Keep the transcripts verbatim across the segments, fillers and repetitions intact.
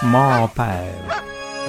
Maapäev.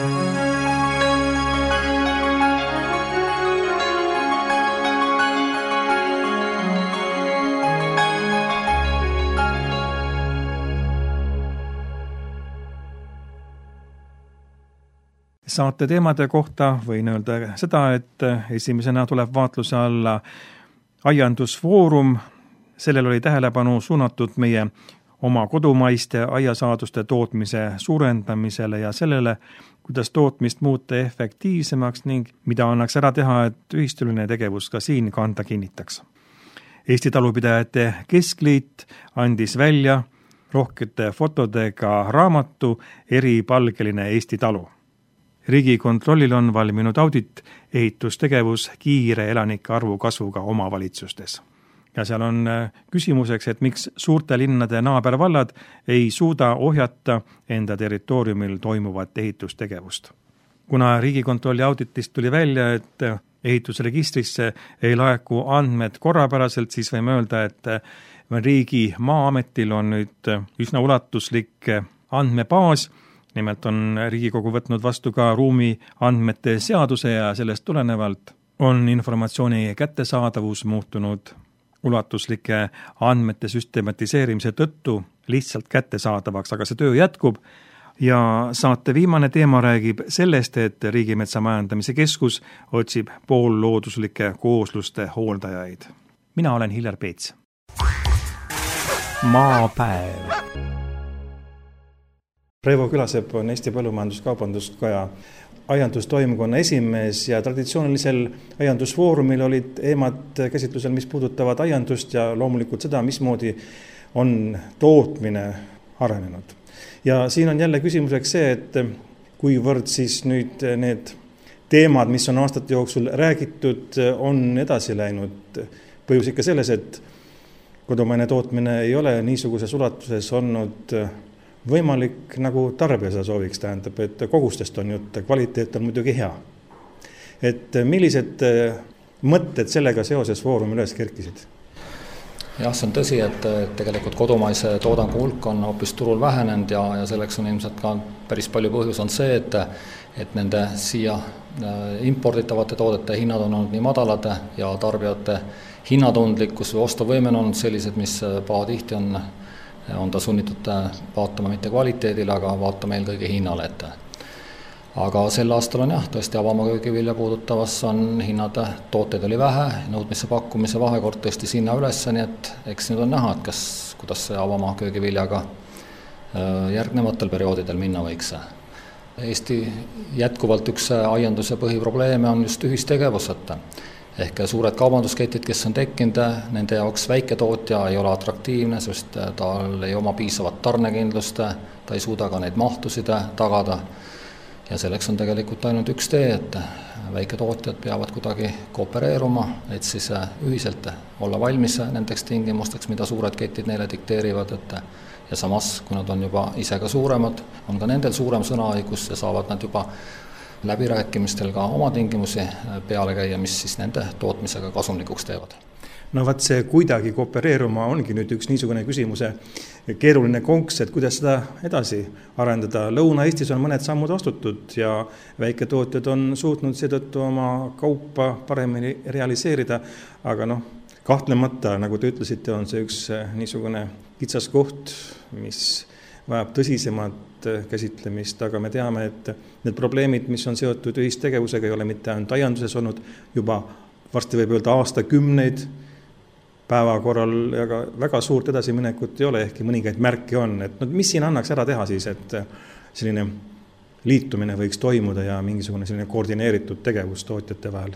Saate teemade kohta võin öelda seda, et esimesena tuleb vaatluse alla aiandusfoorum. Sellel oli tähelepanu suunatud meie oma kodumaiste aiasaaduste tootmise suurendamisele ja sellele, kuidas tootmist muuta efektiivsemaks ning mida annaks ära teha, et ühistuline tegevus ka siin kanda kinnitaks. Eesti Talupidajate Keskliit andis välja rohkete fotodega raamatu Eripalgeline Eesti talu. Riigikontrollil on valminud audit ehitustegevus kiire elanike arvu kasvuga omavalitsustes. Ja seal on küsimuseks, et miks suurte linnade naabervallad ei suuda ohjata enda territooriumil toimuvat ehitustegevust. Kuna Riigikontrolli auditist tuli välja, et ehitusregistrisse ei laeku andmed korrapäraselt, siis võime öelda, et Riigi Maa-ametil on nüüd üsna ulatuslik andmebaas. Nimelt on Riigikogu võtnud vastu ka ruumi andmete seaduse ja sellest tulenevalt on informatsiooni kättesaadavus muutunud ulatuslike andmete süstematiseerimise tõttu lihtsalt kättesaadavaks, aga see töö jätkub ja saate viimane teema räägib sellest, et Riigimetsa Majandamise Keskus otsib poollooduslike koosluste hooldajaid. Mina olen Hillar Peets. Maapäev. Reivo Külasepp on Eesti Põllumajandus-Kaubanduskoja aiandustoimkonna esimees ja traditsioonilisel aiandusfoorumil olid eemad käsitlusel, mis puudutavad aiandust ja loomulikult seda, mismoodi on tootmine arenenud. Ja siin on jälle küsimuseks see, et kuivõrd siis nüüd need teemad, mis on aastate jooksul räägitud, on edasi läinud. Põhjus ikka selles, et kodumaine tootmine ei ole niisuguses ulatuses olnud võimalik, nagu tarbija seda sooviks, tähendab, et kogustest on jutt, kvaliteet on muidugi hea. Et millised mõtted sellega seoses foorumil üles kerkisid? Jah, see on tõsi, et tegelikult kodumaise toodangu hulk on hoopis turul vähenenud ja, ja selleks on ilmselt ka päris palju põhjus on see, et, et nende siia imporditavate toodete hinnad on olnud nii madalad ja tarbijate hinnatundlikkus või ostuvõime on olnud sellised, mis pahatihti on on ta sunnitud vaatama mitte kvaliteedile, aga vaatama eelkõige hinnale ette. Aga sel aastal on jah, tõesti avamaa köögivilja puudutavas on hinnad, tooteid oli vähe, nõudmise pakkumise vahekord tõesti sinna üles, nii et eks nüüd on näha, et kas, kuidas see avamaa köögiviljaga järgnevatel perioodidel minna võiks. Eesti jätkuvalt üks aianduse põhiprobleeme on just ühistegevuseta. Ehk suured kaubandusketid, kes on tekkinud, nende jaoks väiketootja ei ole atraktiivne, sest tal ei oma piisavat tarnekindlust, ta ei suuda ka neid mahtusid tagada. Ja selleks on tegelikult ainult üks tee, et väiketootjad peavad kuidagi koopereeruma, et siis ühiselt olla valmis nendeks tingimusteks, mida suured ketid neile dikteerivad. Et ja samas, kui nad on juba ise ka suuremad, on ka nendel suurem sõnaõigus ja saavad nad juba läbirääkimistel ka oma tingimusi peale käia, mis siis nende tootmisega kasumlikuks teevad. No vaat see kuidagi koopereeruma ongi nüüd üks niisugune küsimuse keeruline konks, et kuidas seda edasi arendada. Lõuna-Eestis on mõned sammud astutud ja väiketootjad on suutnud seetõttu oma kaupa paremini realiseerida, aga noh, kahtlemata, nagu te ütlesite, on see üks niisugune kitsas koht, mis vajab tõsisemat käsitlemist, aga me teame, et need probleemid, mis on seotud ühistegevusega, ei ole mitte ainult aianduses olnud juba varsti võib öelda aastakümneid päevakorral ja ka väga suurt edasiminekut ei ole, ehkki mõningaid märke on. Et no, mis siin annaks ära teha siis, et selline liitumine võiks toimuda ja mingisugune selline koordineeritud tegevus tootjate vahel?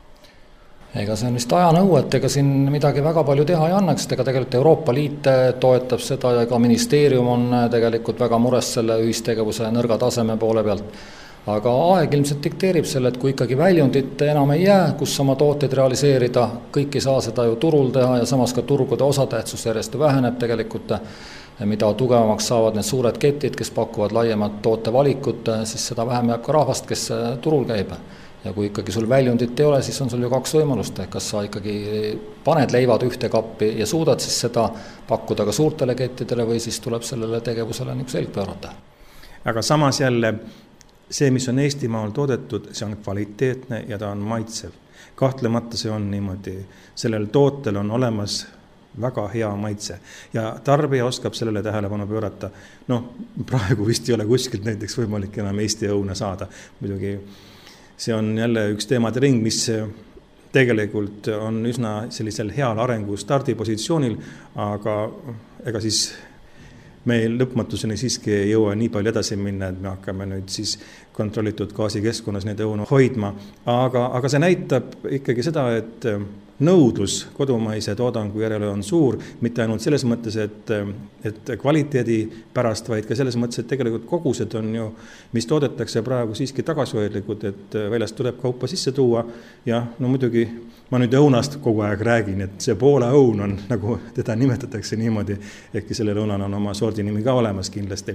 Ega see on vist ajanõu, et ega siin midagi väga palju teha ei annaks, ega tegelikult Euroopa Liit toetab seda ja ka ministeerium on tegelikult väga mures selle ühistegevuse nõrga taseme poole pealt. Aga aeg ilmselt dikteerib selle, et kui ikkagi väljundit enam ei jää, kus oma tooteid realiseerida, kõik ei saa seda ju turul teha ja samas ka turgude osatähtsus järjest väheneb tegelikult, mida tugevamaks saavad need suured ketid, kes pakuvad laiemat tootevalikut, siis seda vähem jääb ka rahvast, kes turul käib. Ja kui ikkagi sul väljundit ei ole, siis on sul ju kaks võimalust, kas sa ikkagi paned leivad ühte kappi ja suudad siis seda pakkuda ka suurtele kettidele või siis tuleb sellele tegevusele nagu selg pöörata. aga samas jälle see, mis on Eestimaal toodetud, see on kvaliteetne ja ta on maitsev. Kahtlemata see on niimoodi, sellel tootel on olemas väga hea maitse ja tarbija oskab sellele tähelepanu pöörata. Noh, praegu vist ei ole kuskilt näiteks võimalik enam Eesti õuna saada. Muidugi see on jälle üks teemade ring, mis tegelikult on üsna sellisel heal arengu stardipositsioonil, aga ega siis meil lõpmatuseni siiski ei jõua nii palju edasi minna, et me hakkame nüüd siis kontrollitud gaasikeskkonnas neid õunu hoidma. Aga, aga see näitab ikkagi seda, et nõudlus kodumaise toodangu järele on suur, mitte ainult selles mõttes, et, et kvaliteedi pärast, vaid ka selles mõttes, et tegelikult kogused on ju, mis toodetakse praegu siiski tagasihoidlikud, et väljast tuleb kaupa sisse tuua ja no muidugi ma nüüd õunast kogu aeg räägin, et see Poola õun on, nagu teda nimetatakse niimoodi, ehkki sellel õunal on oma sordi nimi ka olemas kindlasti.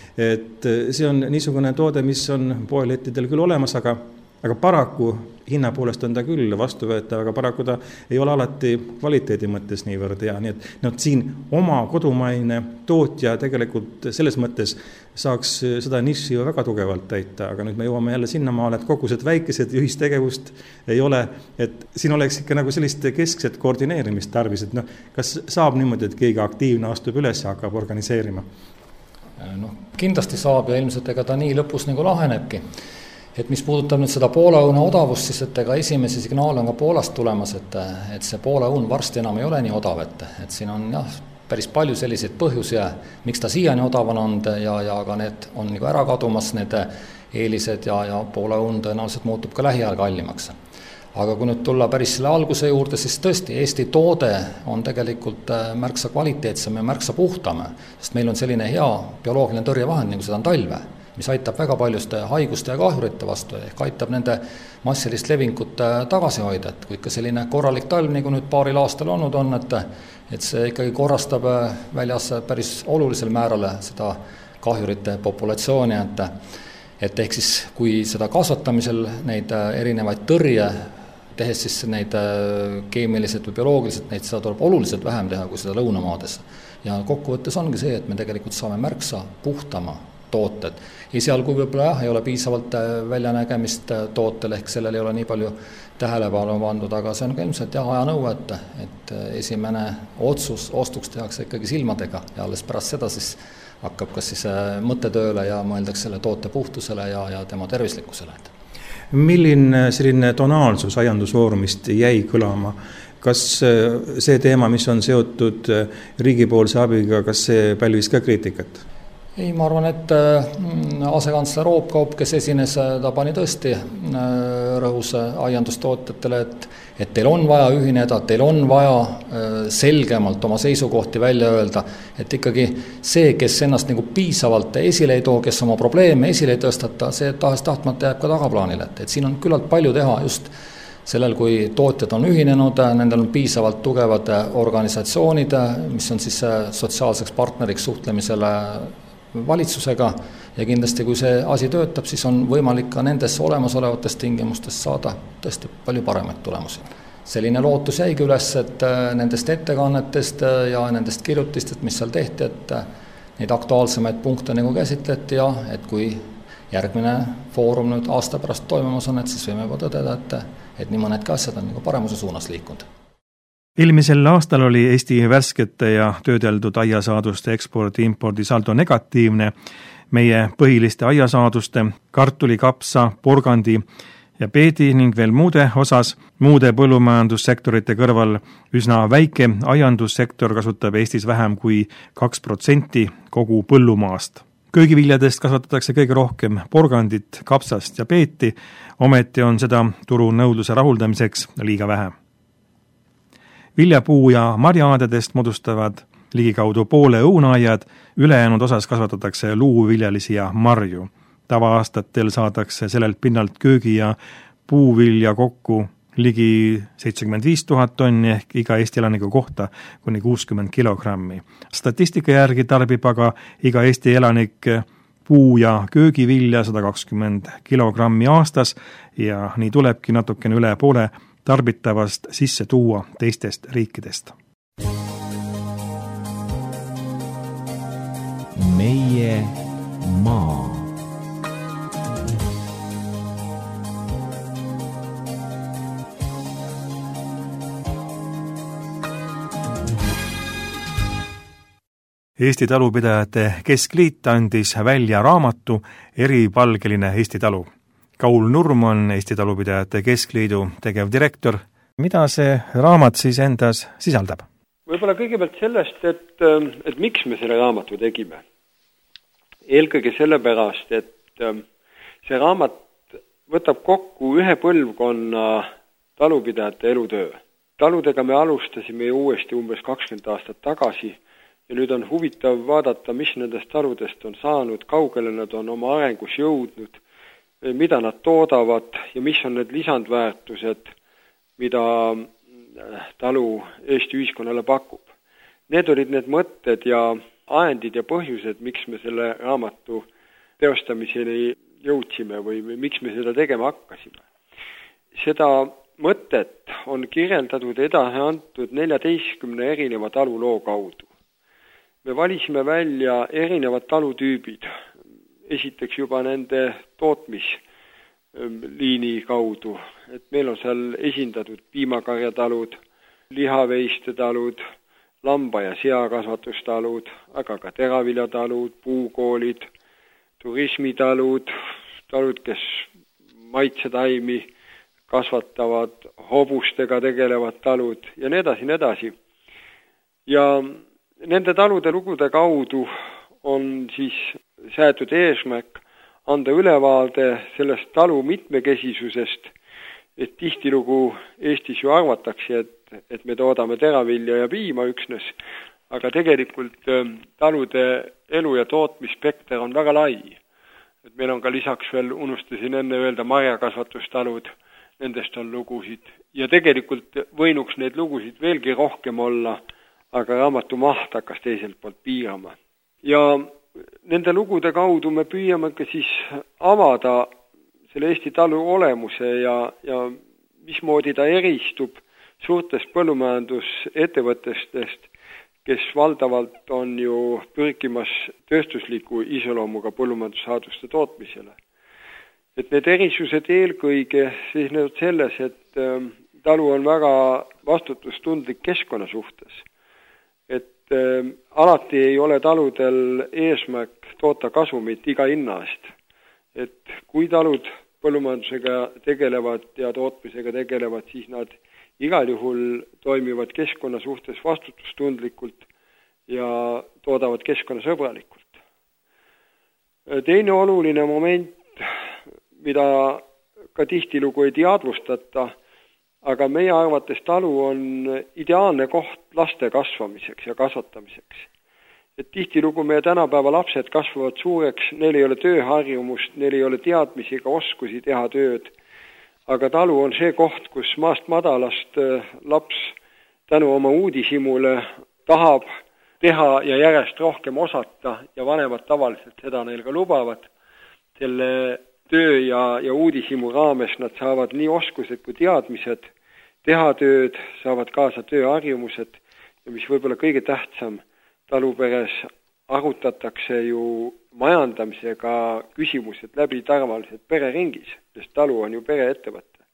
Et see on niisugune toode, mis on poelettidel küll olemas, aga aga paraku hinna poolest on ta küll vastuvõetav, aga paraku ta ei ole alati kvaliteedi mõttes niivõrd hea. Nii et no, siin oma kodumaine tootja tegelikult selles mõttes saaks seda niši ju väga tugevalt täita, aga nüüd me jõuame jälle sinnamaale, et kogused väikesed ühistegevust ei ole, et siin oleks ikka nagu sellist keskset koordineerimist tarvis, et noh, kas saab niimoodi, et keegi aktiivne astub üles ja hakkab organiseerima? No, kindlasti saab ja ilmselt ega ta nii lõpus nagu lahenebki. Et mis puudutab nüüd seda Poola õuna odavust, siis et ega esimese signaal on ka Poolast tulemas, et, et see Poola õun varsti enam ei ole nii odav, et, et siin on jah, päris palju selliseid põhjusi, miks ta siiani odav on olnud ja, ja ka need on nagu ära kadumas, need eelised ja, ja Poola õun tõenäoliselt muutub ka lähiajal kallimaks. Aga kui nüüd tulla päris selle alguse juurde, siis tõesti Eesti toode on tegelikult märksa kvaliteetsem ja märksa puhtame, sest meil on selline hea bioloogiline tõrjevahend, nagu seda on talve, mis aitab väga paljuste haiguste ja kahjurite vastu, ehk aitab nende massilist levinkut tagasi hoida, et kui ikka selline korralik talv, nagu nüüd paaril aastal olnud on, et, et see ikkagi korrastab väljas päris olulisel määrale seda kahjurite populatsiooni, et, et ehk siis kui seda kasvatamisel neid erinevaid tõrje, tehes siis neid keemiliselt või bioloogiliselt, neid seda tuleb oluliselt vähem teha kui seda lõunamaades. Ja kokkuvõttes ongi see, et me tegelikult saame märksa puhtama tooted. Esialgu võib-olla jah, ei ole piisavalt väljanägemist tootel, ehk sellel ei ole nii palju tähelepanu pandud, aga see on ka ilmselt jah aja nõu, et, et esimene otsus ostuks tehakse ikkagi silmadega ja alles pärast seda siis hakkab kas siis mõttetööle ja mõeldakse selle toote puhtusele ja, ja tema tervislikkusele. Milline selline tonaalsus aiandusfoorumist jäi kõlama? Kas see teema, mis on seotud riigipoolse abiga, kas see pälvis ka kriitikat? Ei, ma arvan, et asekantsler Roopkaup, kes esines, ta pani tõesti rõhus aiandustootjatele, et, et teil on vaja ühineda, teil on vaja selgemalt oma seisukohti välja öelda, et ikkagi see, kes ennast nagu piisavalt esile ei too, kes oma probleeme esile ei tõstata, see tahes tahtmata jääb ka tagaplaanile, et, et siin on küllalt palju teha just sellel, kui tootjad on ühinenud, nendel on piisavalt tugevad organisatsioonid, mis on siis sotsiaalseks partneriks suhtlemisele valitsusega ja kindlasti kui see asi töötab, siis on võimalik ka nendes olemasolevatest tingimustest saada tõesti palju paremaid tulemusi. Selline lootus jäigi üles, et nendest ettekannetest ja nendest kirjutistest, mis seal tehti, et neid aktuaalsemaid punkte nagu käsitleti ja et kui järgmine foorum nüüd aasta pärast toimumas on, et siis võime juba tõdeda, et, et nii mõnedki asjad on nagu paremuse suunas liikunud. Eelmisel aastal oli Eesti värskete ja töödeldud aiasaaduste ekspordi-impordi saldo negatiivne. Meie põhiliste aiasaaduste, kartuli, kapsa, porgandi ja peedi ning veel muude osas, muude põllumajandussektorite kõrval üsna väike aiandussektor kasutab Eestis vähem kui kaks protsenti kogu põllumaast. Köögiviljadest kasvatatakse kõige rohkem porgandit, kapsast ja peeti, ometi on seda turu nõudluse rahuldamiseks liiga vähe. Viljapuu ja marjaaedadest moodustavad ligikaudu poole õunaaiad, ülejäänud osas kasvatatakse luuviljalisi ja marju. Tavaaastatel saadakse sellelt pinnalt köögi- ja puuvilja kokku ligi seitsekümmend viis tuhat tonni ehk iga Eesti elaniku kohta kuni kuuskümmend kilogrammi. Statistika järgi tarbib aga iga Eesti elanik puu- ja köögivilja sada kakskümmend kilogrammi aastas ja nii tulebki natukene üle poole tarbitavast sisse tuua teistest riikidest. Meie maa. Eesti Talupidajate Keskliit andis välja raamatu Eripalgeline Eesti talu. Kaul Nurm on Eesti Talupidajate Keskliidu tegevdirektor. Mida see raamat siis endas sisaldab? Võib-olla kõigepealt sellest, et, et miks me selle raamatu tegime. Eelkõige sellepärast, et see raamat võtab kokku ühe põlvkonna talupidajate elutöö. Taludega me alustasime ju uuesti umbes kakskümmend aastat tagasi ja nüüd on huvitav vaadata, mis nendest taludest on saanud, kaugele nad on oma arengus jõudnud, mida nad toodavad ja mis on need lisandväärtused, mida talu Eesti ühiskonnale pakub. Need olid need mõtted ja ajendid ja põhjused, miks me selle raamatu teostamiseni jõudsime või, või miks me seda tegema hakkasime. Seda mõtet on kirjeldatud edasi antud neljateistkümne erineva taluloo kaudu. Me valisime välja erinevad talutüübid, esiteks juba nende tootmisliini kaudu, et meil on seal esindatud piimakarjatalud, lihaveiste-talud, lamba- ja seakasvatustalud, aga ka teraviljatalud, puukoolid, turismitalud, talud, kes maitsetaimi kasvatavad, hobustega tegelevad talud ja nii edasi, nii edasi. Ja nende talude lugude kaudu on siis seatud eesmärk anda ülevaade sellest talu mitmekesisusest, et tihtilugu Eestis ju arvatakse, et, et me toodame teravilja ja piima üksnes, aga tegelikult talude elu- ja tootmisspekter on väga lai. Et meil on ka lisaks veel, unustasin enne öelda, marjakasvatustalud, nendest on lugusid ja tegelikult võinuks neid lugusid veelgi rohkem olla, aga raamatu maht hakkas teiselt poolt piirama. Ja nende lugude kaudu me püüame ka siis avada selle Eesti talu olemuse ja, ja mismoodi ta eristub suurtest põllumajandusettevõttest, kes valdavalt on ju pürkimas tööstusliku iseloomuga põllumajandussaaduste tootmisele. Et need erisused eelkõige seisnevad selles, et äh, talu on väga vastutustundlik keskkonna suhtes. Et äh, alati ei ole taludel eesmärk toota kasumit iga hinna eest. Et kui talud põllumajandusega tegelevad ja tootmisega tegelevad, siis nad igal juhul toimivad keskkonna suhtes vastutustundlikult ja toodavad keskkonnasõbralikult. Teine oluline moment, mida ka tihtilugu ei teadvustata, aga meie arvates talu on ideaalne koht laste kasvamiseks ja kasvatamiseks. Et tihtilugu meie tänapäeva lapsed kasvavad suureks, neil ei ole tööharjumust, neil ei ole teadmisi ega oskusi teha tööd, aga talu on see koht, kus maast madalast laps tänu oma uudishimule tahab teha ja järjest rohkem osata ja vanemad tavaliselt seda neil ka lubavad. Selle töö ja, ja uudishimu raames nad saavad nii oskused kui teadmised teha tööd, saavad kaasa tööharjumused ja mis võib-olla kõige tähtsam, taluperes arutatakse ju majandamisega küsimused läbi tavaliselt pereringis, sest talu on ju pereettevõte.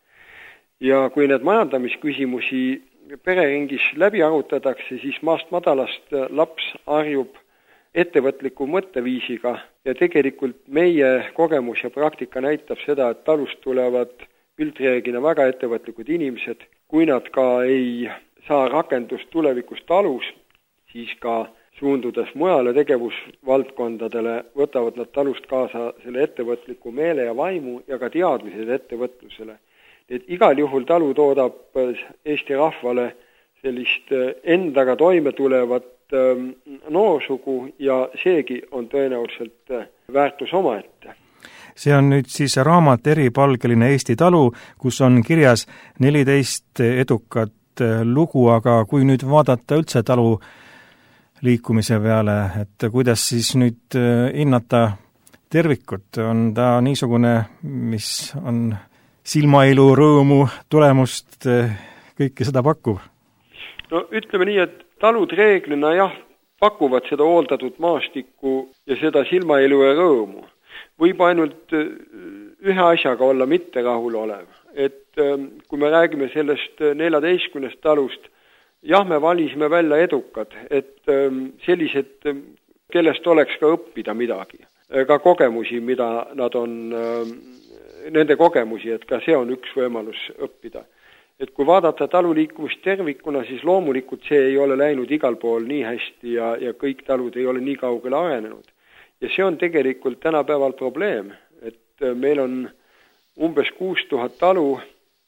Ja kui need majandamisküsimusi pereringis läbi arutatakse, siis maast madalast laps harjub ettevõtliku mõtteviisiga ja tegelikult meie kogemus ja praktika näitab seda, et talust tulevad üldreeglina väga ettevõtlikud inimesed. Kui nad ka ei saa rakendust tulevikus talus, siis ka suundudes mujale tegevusvaldkondadele võtavad nad talust kaasa selle ettevõtliku meele ja vaimu ja ka teadmised ettevõtlusele. Et igal juhul talu toodab Eesti rahvale sellist endaga toime tulevat noorsugu ja seegi on tõenäoliselt väärtus omaette. See on nüüd siis raamat Eripalgeline Eesti talu, kus on kirjas neliteist edukat lugu, aga kui nüüd vaadata üldse talu liikumise peale, et kuidas siis nüüd hinnata tervikut, on ta niisugune, mis on silmailu, rõõmu, tulemust, kõike seda pakkuv? No ütleme nii, et talud reeglina jah, pakuvad seda hooldatud maastikku ja seda silmailu ja rõõmu. Võib ainult ühe asjaga olla mitte rahul olev. Et kui me räägime sellest neljateistkümnest talust, jah, me valisime välja edukad, et sellised, kellest oleks ka õppida midagi, ka kogemusi, mida nad on, nende kogemusi, et ka see on üks võimalus õppida. Et kui vaadata taluliikumist tervikuna, siis loomulikult see ei ole läinud igal pool nii hästi ja, ja kõik talud ei ole nii kaugele arenenud. Ja see on tegelikult tänapäeval probleem, et meil on umbes kuus tuhat talu,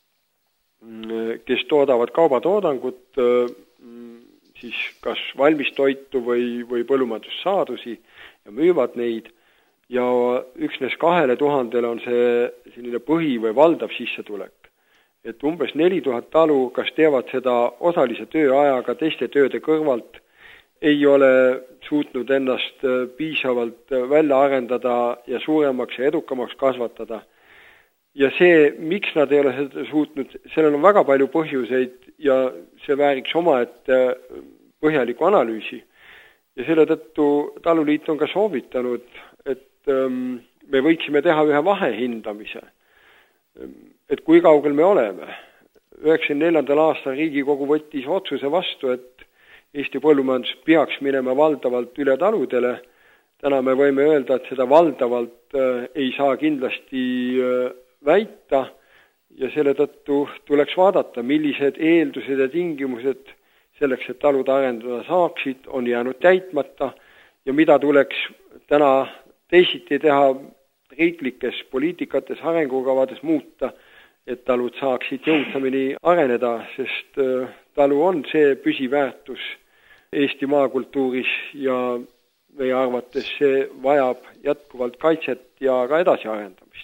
kes toodavad kaubatoodangut, siis kas valmistoitu või, või põllumajandussaadusi ja müüvad neid, ja üksnes kahele tuhandele on see selline põhi või valdav sissetulek. Et umbes neli tuhat talu, kas teevad seda osalise tööajaga teiste tööde kõrvalt, ei ole suutnud ennast piisavalt välja arendada ja suuremaks ja edukamaks kasvatada. Ja see, miks nad ei ole seda suutnud, sellel on väga palju põhjuseid ja see vääriks oma, et põhjaliku analüüsi. Ja selle tõttu taluliit on ka soovitanud, et me võiksime teha ühe vahehindamise, et kui kaugel me oleme. üheksakümne neljandal aastal Riigikogu võttis otsuse vastu, et Eesti põllumajandus peaks minema valdavalt üle taludele. Täna me võime öelda, et seda valdavalt ei saa kindlasti väita ja selle tõttu tuleks vaadata, millised eeldused ja tingimused selleks, et talud arendada saaksid, on jäänud täitmata ja mida tuleks täna teisiti teha riiklikes poliitikates, arengukavades muuta, et talud saaksid jõudsamini areneda, sest talu on see püsiväärtus Eesti maakultuuris ja meie arvates see vajab jätkuvalt kaitset ja ka edasi arendamist.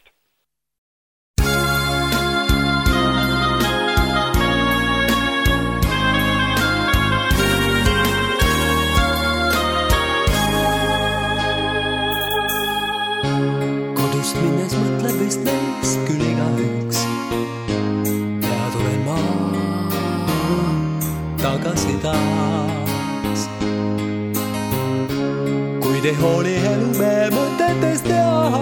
Kodust minnes mõtleb vist meist küll iga üks ja tulen maa tagasi taas. Kuid ei hooli elu me mõtetest ja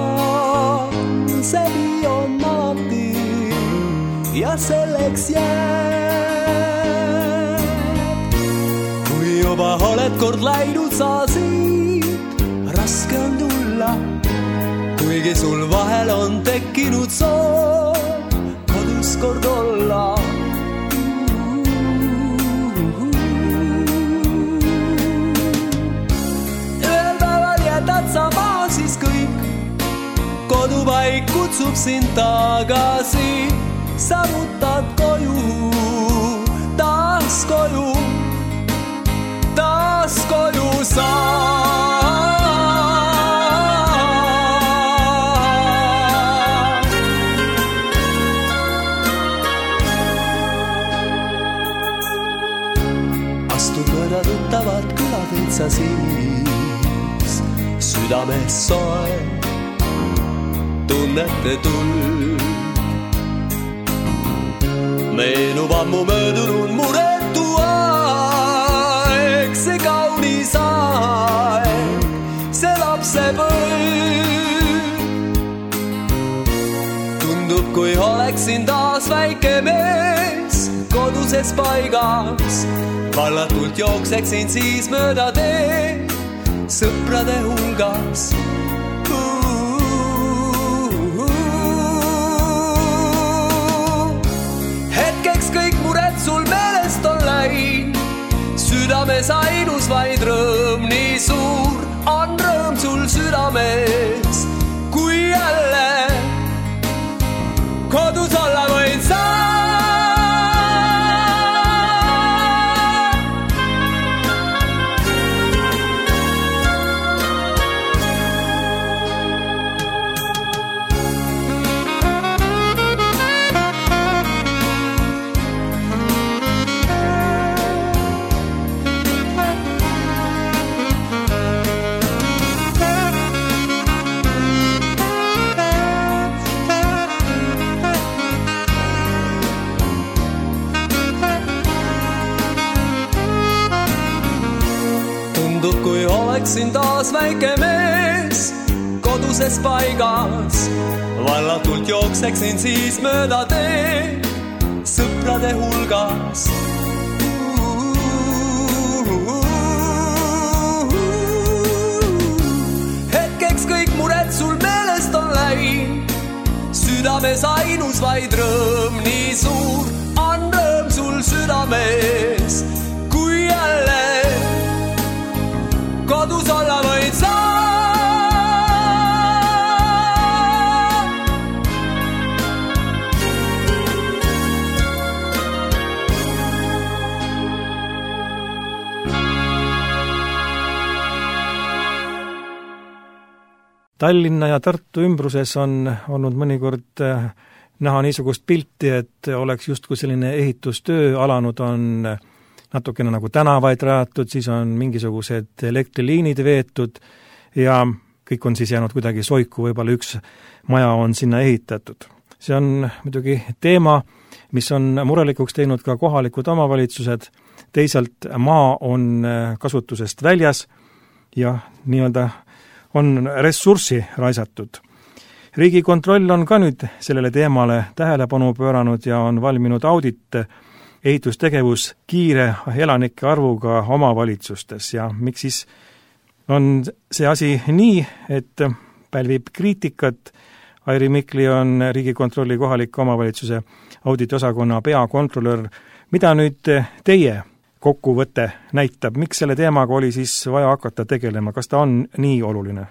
see on alati ja selleks jääb. Kui juba oled kord läinud sa siit, raske on tulla, kuigi sul vahel on tekkinud soov kodus kord olla. Ühel päeval jätad sa maa siis kõik, kodupaik kutsub sind tagasi, saavutad koju, taas koju, taas koju saa. Tuttavad külateed sa siis, südames soe, tunnete tuld. Meenub ammu möödunud muretu aeg, see kaunis aeg, see lapsepõlv. Tundub, kui oleksin taas väike mees koduses paigas, vallatult jookseksin siis mööda teed sõprade hulgas. Hetkeks kõik mured sul meelest on läinud, südames ainus vaid rõõm, nii suur on rõõm sul südames, kui jälle kodus olla võin saa. Kui oleksin taas väike mees koduses paigas, vallatult jookseksin siis mööda teed sõprade hulgas. südames ainus vaid rõõm, nii suur on rõõm sul südames, kui jälle kodus olla võid sa. Tallinna ja Tartu ümbruses on olnud mõnikord näha niisugust pilti, et oleks justkui selline ehitustöö alanud, on natukene nagu tänavaid rajatud, siis on mingisugused elektriliinid veetud ja kõik on siis jäänud kuidagi soiku, võib-olla üks maja on sinna ehitatud. See on muidugi teema, mis on murelikuks teinud ka kohalikud omavalitsused, teisalt maa on kasutusest väljas ja nii-öelda on ressurssi raisatud. Riigikontroll on ka nüüd sellele teemale tähelepanu pööranud ja on valminud audit ehitustegevus kiire elanike arvuga omavalitsustes ja miks siis on see asi nii, et pälvib kriitikat. Airi Mikli on Riigikontrolli kohaliku omavalitsuse auditiosakonna peakontrolör. Mida nüüd teie kokkuvõte näitab, miks selle teemaga oli siis vaja hakata tegelema, kas ta on nii oluline?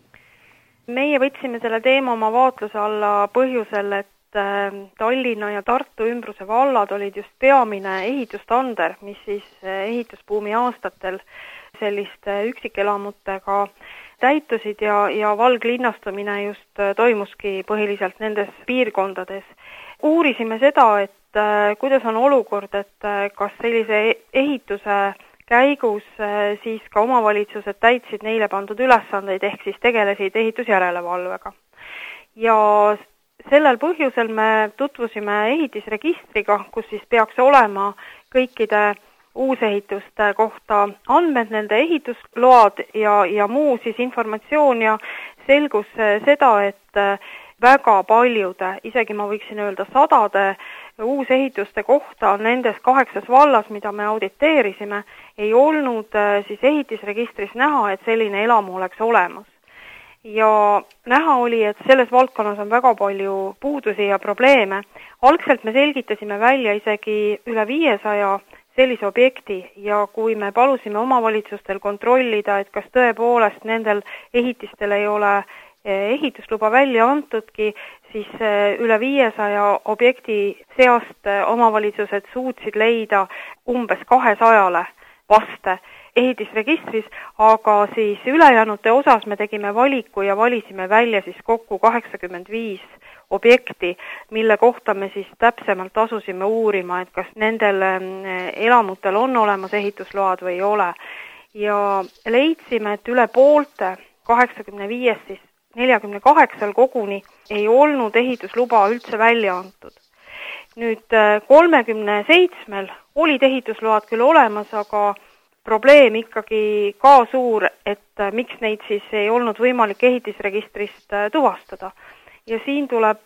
Meie võtsime selle teema oma vaatluse alla põhjusel, et Tallinna ja Tartu ümbruse vallad olid just peamine ehitustander, mis siis ehitusbuumi aastatel selliste üksikelamutega täitusid ja, ja valglinnastumine just toimuski põhiliselt nendes piirkondades. Uurisime seda, et kuidas on olukord, et kas sellise ehituse käigus siis ka omavalitsused täitsid neile pandud ülesandeid, ehk siis tegelesid ehitusjärelevalvega. Ja sellel põhjusel me tutvusime ehitisregistriga, kus siis peaks olema kõikide uusehituste kohta andmed, nende ehitusload ja, ja muu siis informatsioon ja selgus seda, et väga paljude, isegi ma võiksin öelda sadade uusehituste kohta nendes kaheksas vallas, mida me auditeerisime, ei olnud siis ehitisregistris näha, et selline elamu oleks olemas. Ja näha oli, et selles valdkonnas on väga palju puudusi ja probleeme. Algselt me selgitasime välja isegi üle viiesaja sellise objekti ja kui me palusime omavalitsustel kontrollida, et kas tõepoolest nendel ehitistel ei ole ehitusluba välja antudki, siis üle viiesaja objekti seast omavalitsused suutsid leida umbes kahesajale vaste ehitisregistris, aga siis ülejäänute osas me tegime valiku ja valisime välja siis kokku kaheksakümmend viis objekti, mille kohta me siis täpsemalt asusime uurima, et kas nendel elamutel on olemas ehitusload või ei ole. Ja leidsime, et üle poolte kaheksakümne viiest siis neljakümne kaheksal koguni ei olnud ehitusluba üldse välja antud. Nüüd kolmekümne seitsmel olid ehitusload küll olemas, aga probleem ikkagi ka suur, et miks neid siis ei olnud võimalik ehitisregistrist tuvastada. Ja siin tuleb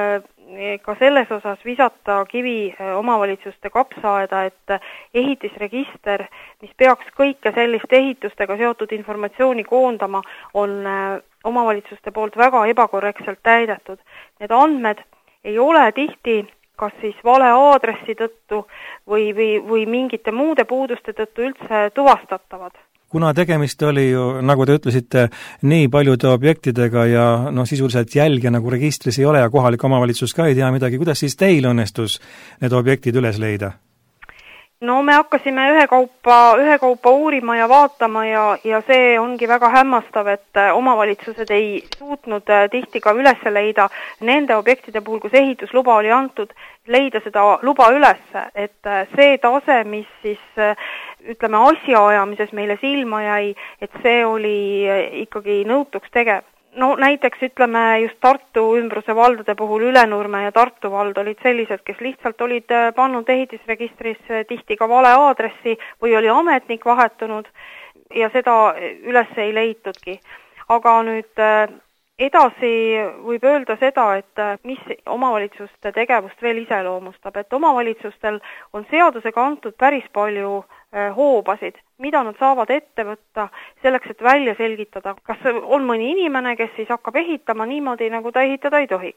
ka selles osas visata kivi omavalitsuste kapsaaeda, et ehitisregister, mis peaks kõike sellist ehitustega seotud informatsiooni koondama, on omavalitsuste poolt väga ebakorrektselt täidetud. Need andmed ei ole tihti kas siis vale aadressi tõttu või, või, või mingite muude puuduste tõttu üldse tuvastatavad. Kuna tegemist oli ju, nagu te ütlesite, nii paljude objektidega ja no, sisuliselt jälge nagu registris ei ole ja kohalik omavalitsus ka ei tea midagi, kuidas siis teil õnnestus need objektid üles leida? No me hakkasime ühe kaupa, ühe kaupa uurima ja vaatama ja, ja see ongi väga hämmastav, et omavalitsused ei suutnud tihti ka üles leida nende objektide puhul, kus ehitusluba oli antud, leida seda luba üles, et see tase, mis siis ütleme asjaajamises meile silma jäi, et see oli ikkagi nõutuks tegev. No näiteks ütleme just Tartu ümbruse valdade puhul Ülenurme ja Tartu vald olid sellised, kes lihtsalt olid pannud ehitisregistris tihti ka vale aadressi või oli ametnik vahetunud ja seda üles ei leitudki. Aga nüüd edasi võib öelda seda, et mis omavalitsuste tegevust veel iseloomustab, et omavalitsustel on seadusega antud päris palju hoobasid, mida nad saavad ette võtta selleks, et välja selgitada, kas on mõni inimene, kes siis hakkab ehitama niimoodi, nagu ta ehitada ei tohiks.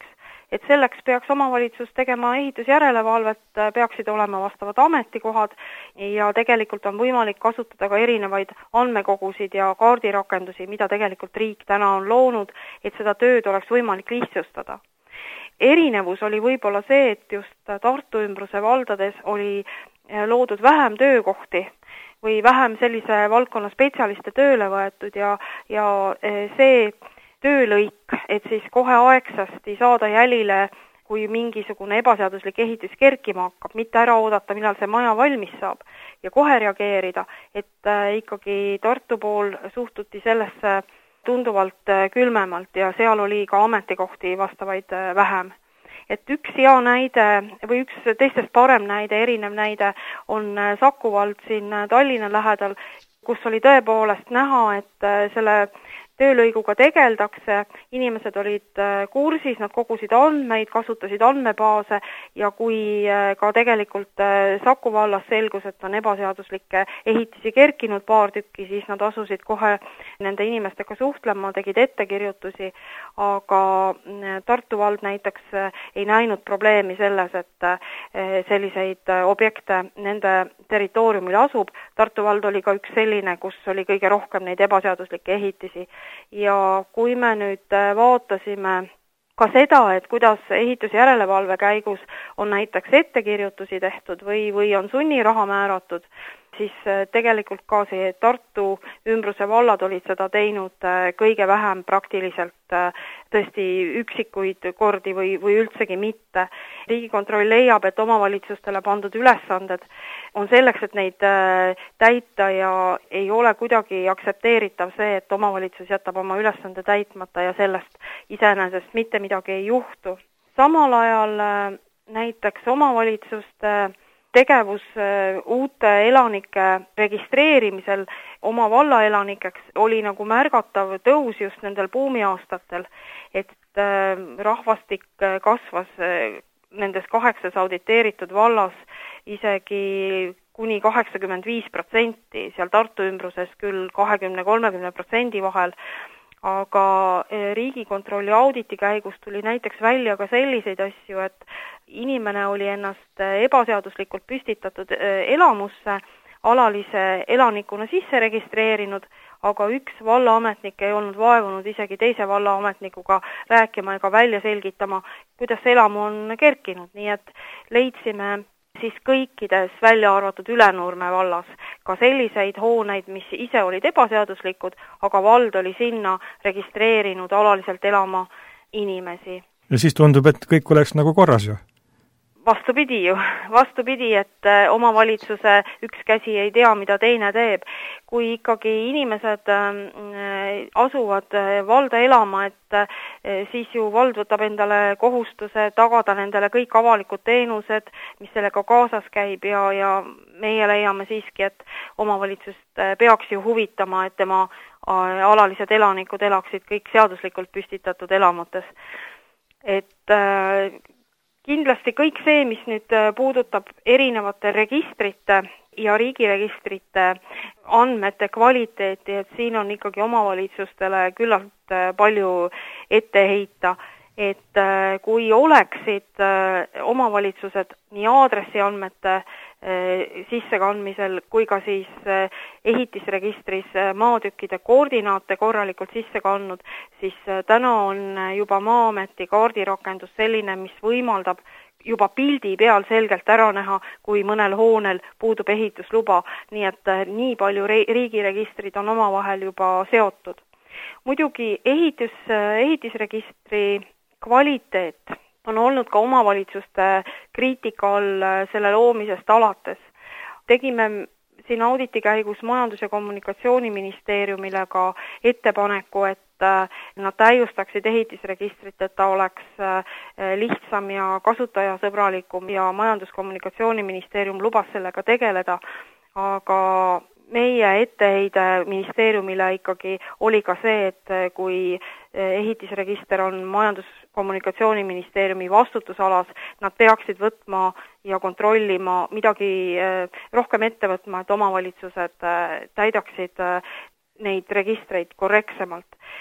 et selleks peaks omavalitsus tegema ehitusjärelevalvet, peaksid olema vastavad ametikohad ja tegelikult on võimalik kasutada ka erinevaid andmekogusid ja kaardirakendusi, mida tegelikult riik täna on loonud, et seda tööd oleks võimalik lihtsustada. Erinevus oli võib-olla see, et just Tartu ümbruse valdades oli loodud vähem töökohti või vähem sellise valdkonna spetsialiste tööle võetud ja, ja see töölõik, et siis kohe aegsasti saada jälile, kui mingisugune ebaseaduslik ehitis kerkima hakkab, mitte ära oodata, millal see maja valmis saab ja kohe reageerida, et ikkagi Tartu pool suhtuti sellesse tunduvalt külmemalt ja seal oli ka ametikohti vastavaid vähem. Et üks hea näide või üks teistest parem näide, erinev näide on Saku vald siin Tallinna lähedal, kus oli tõepoolest näha, et selle töölõiguga tegeldakse, inimesed olid kursis, nad kogusid andmeid, kasutasid andmebaase ja kui ka tegelikult Saku vallas selgus, et on ebaseaduslikke ehitisi kerkinud paar tükki, siis nad asusid kohe nende inimestega suhtlema, tegid ettekirjutusi, aga Tartu vald näiteks ei näinud probleemi selles, et selliseid objekte nende territooriumil asub. Tartu vald oli ka üks selline, kus oli kõige rohkem neid ebaseaduslikke ehitisi. Ja kui me nüüd vaatasime ka seda, et kuidas ehitusjärelevalve käigus on näiteks ettekirjutusi tehtud või, või on sunniraha määratud, siis tegelikult ka see Tartu ümbruse vallad olid seda teinud kõige vähem praktiliselt tõesti üksikuid kordi või, või üldsegi mitte. Riigikontroll leiab, et omavalitsustele pandud ülesanded on selleks, et neid täita ja ei ole kuidagi aktsepteeritav see, et omavalitsus jätab oma ülesande täitmata ja sellest iseenesest mitte midagi ei juhtu. Samal ajal näiteks omavalitsuste tegevus uute elanike registreerimisel oma valla elanikeks oli nagu märgatav tõus just nendel buumiaastatel, et rahvastik kasvas nendes kaheksas auditeeritud vallas isegi kuni kaheksakümmend viis protsenti, seal Tartu ümbruses küll kahekümne kolmekümne protsendi vahel, aga Riigikontrolli auditi käigus tuli näiteks välja ka selliseid asju, et inimene oli ennast ebaseaduslikult püstitatud elamusse alalise elanikuna sisse registreerinud, aga üks vallaametnik ei olnud vaevunud isegi teise vallaametnikuga rääkima ega välja selgitama, kuidas elamu on kerkinud, nii et leidsime siis kõikides välja arvatud Ülenurme vallas ka selliseid hooneid, mis ise olid ebaseaduslikud, aga vald oli sinna registreerinud alaliselt elama inimesi. Ja siis tundub, et kõik oleks nagu korras ju? Vastupidi ju, vastupidi, et omavalitsuse üks käsi ei tea, mida teine teeb. Kui ikkagi inimesed asuvad valda elama, et siis ju vald võtab endale kohustuse tagada nendele kõik avalikud teenused, mis sellega kaasas käib ja, ja meie leiame siiski, et omavalitsust peaks ju huvitama, et tema alalised elanikud elaksid kõik seaduslikult püstitatud elamutes. Et kindlasti kõik see, mis nüüd puudutab erinevate registrite ja riigiregistrite andmete kvaliteeti, et siin on ikkagi omavalitsustele küllalt palju ette heita, et kui oleksid omavalitsused nii aadressiandmete sissekandmisel kui ka siis ehitisregistris maatükkide koordinaate korralikult sisse kandnud, siis täna on juba Maa-ameti kaardirakendus selline, mis võimaldab juba pildi peal selgelt ära näha, kui mõnel hoonel puudub ehitusluba, nii et nii palju riigiregistrid on omavahel juba seotud. Muidugi ehitus, ehitisregistri kvaliteet on olnud ka omavalitsuste kriitika all selle loomisest alates. Tegime siin auditi käigus Majandus- ja Kommunikatsiooniministeeriumile ka ettepaneku, et nad täiustaksid ehitisregistrit, et ta oleks lihtsam ja kasutajasõbralikum ja Majandus- ja Kommunikatsiooniministeerium lubas sellega tegeleda, aga meie etteheide ministeeriumile ikkagi oli ka see, et kui ehitisregister on Majandus- ja Kommunikatsiooniministeeriumi vastutusalas, nad peaksid võtma ja kontrollima midagi rohkem ette võtma, et omavalitsused täidaksid neid registreid korrektsemalt.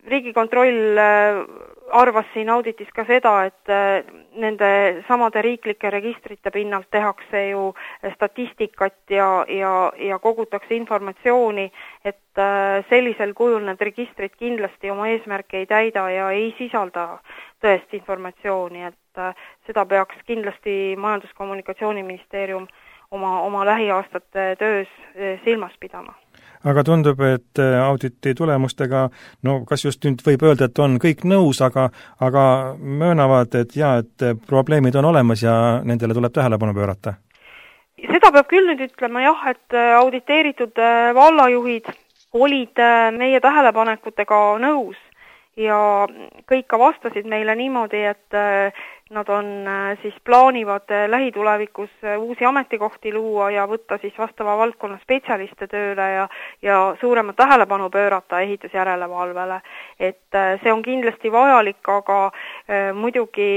Riigikontroll arvas siin auditis ka seda, et nende samade riiklike registrite pinnalt tehakse ju statistikat ja, ja, ja kogutakse informatsiooni, et sellisel kujul need registrid kindlasti oma eesmärke ei täida ja ei sisalda tõesti informatsiooni, et seda peaks kindlasti Majandus-Kommunikatsiooniministeerium oma, oma lähiaastate töös silmas pidama. Aga tundub, et auditi tulemustega, no kas just nüüd võib öelda, et on kõik nõus, aga, aga möönavad, et jah, et probleemid on olemas ja nendele tuleb tähelepanu pöörata? Seda peab küll nüüd ütlema jah, et auditeeritud vallajuhid olid meie tähelepanekutega nõus ja kõik ka vastasid meile niimoodi, et nad on siis plaanivad lähitulevikus uusi ametikohti luua ja võtta siis vastava valdkonna spetsialiste tööle ja, ja suuremat tähelepanu pöörata ehitusjärelevalvele. Et see on kindlasti vajalik, aga muidugi,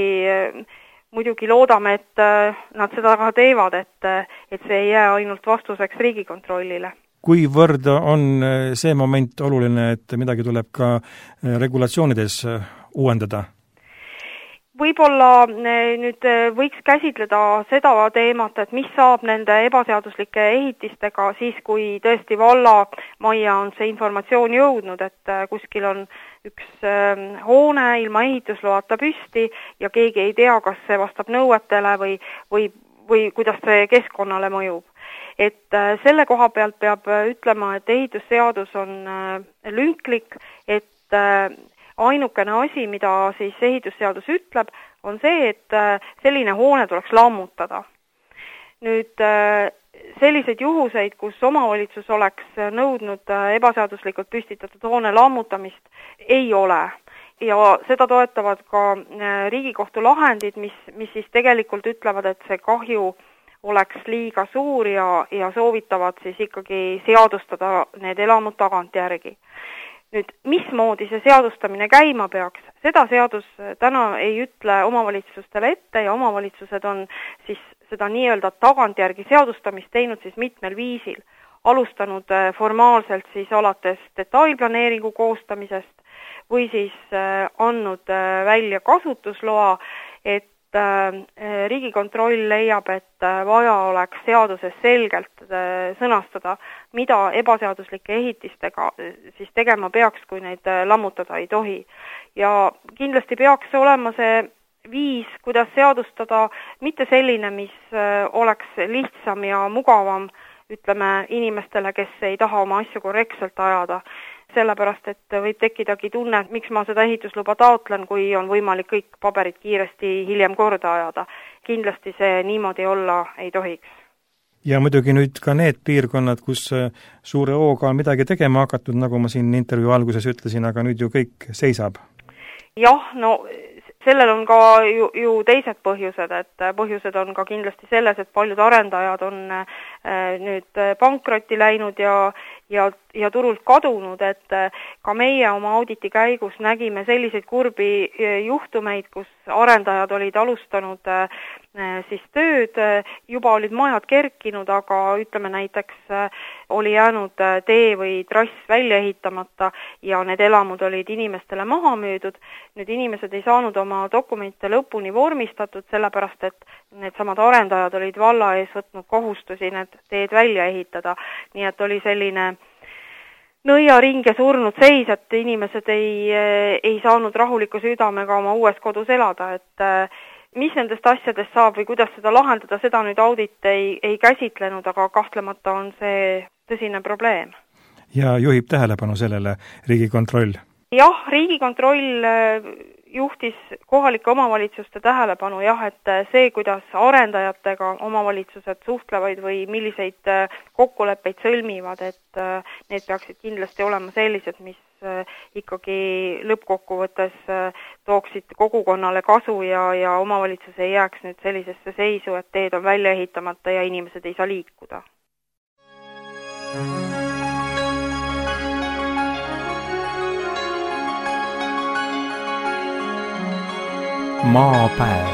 muidugi loodame, et nad seda ka teevad, et, et see ei jää ainult vastuseks Riigikontrollile. Kuivõrd on see moment oluline, et midagi tuleb ka regulatsioonides uuendada? Võib-olla nüüd võiks käsitleda seda teemat, et mis saab nende ebaseaduslike ehitistega siis, kui tõesti valla majja on see informatsioon jõudnud, et kuskil on üks hoone ilma ehitusloata püsti ja keegi ei tea, kas see vastab nõuetele või, või, või kuidas see keskkonnale mõjub. Et selle koha pealt peab ütlema, et ehitusseadus on lünklik, et ainukene asi, mida siis ehitusseadus ütleb, on see, et selline hoone tuleks lammutada. Nüüd selliseid juhuseid, kus omavalitsus oleks nõudnud ebaseaduslikult püstitatud hoone lammutamist, ei ole. Ja seda toetavad ka Riigikohtu lahendid, mis, mis siis tegelikult ütlevad, et see kahju oleks liiga suur ja, ja soovitavad siis ikkagi seadustada need elamud tagantjärgi. Nüüd, mismoodi see seadustamine käima peaks, seda seadus täna ei ütle omavalitsustele ette ja omavalitsused on siis seda nii-öelda tagantjärgi seadustamist teinud siis mitmel viisil. Alustanud formaalselt siis alates detailplaneeringu koostamisest või siis andnud välja kasutusloa, et Riigikontroll leiab, et vaja oleks seaduses selgelt sõnastada, mida ebaseaduslike ehitistega siis tegema peaks, kui neid lammutada ei tohi. Ja kindlasti peaks olema see viis, kuidas seadustada, mitte selline, mis oleks lihtsam ja mugavam, ütleme inimestele, kes ei taha oma asju korrektselt ajada. Sellepärast, et võib tekkidagi tunne, miks ma seda ehitusluba taotlen, kui on võimalik kõik paberid kiiresti hiljem korda ajada. Kindlasti see niimoodi olla ei tohiks. Ja muidugi nüüd ka need piirkonnad, kus suure hooga on midagi tegema hakatud, nagu ma siin intervjuu alguses ütlesin, aga nüüd ju kõik seisab. Jah, no sellel on ka ju, ju teised põhjused, et põhjused on ka kindlasti selles, et paljud arendajad on nüüd pankrotti läinud ja, ja, ja turult kadunud, et ka meie oma auditi käigus nägime selliseid kurbi juhtumeid, kus arendajad olid alustanud siis tööd, juba olid majad kerkinud, aga ütleme näiteks oli jäänud tee või trass välja ehitamata ja need elamud olid inimestele maha müüdud. Nüüd inimesed ei saanud oma dokumente lõpuni vormistatud, sellepärast et need samad arendajad olid valla ees võtnud kohustusi need teed välja ehitada. Nii et oli selline nõiaring ja surnud seis, et inimesed ei, ei saanud rahuliku südamega oma uues kodus elada, et mis nendest asjadest saab või kuidas seda lahendada, seda nüüd audit ei, ei käsitlenud, aga kahtlemata on see tõsine probleem. Ja juhib tähelepanu sellele Riigikontroll? Jah, Riigikontroll juhtis kohalike omavalitsuste tähelepanu, jah, et see, kuidas arendajatega omavalitsused suhtlevad või milliseid kokkuleppeid sõlmivad, et need peaksid kindlasti olema sellised, mis ikkagi lõppkokkuvõttes tooksid kogukonnale kasu ja, ja omavalitsus ei jääks nüüd sellisesse seisu, et teed on välja ehitamata ja inimesed ei saa liikuda. Maapäev.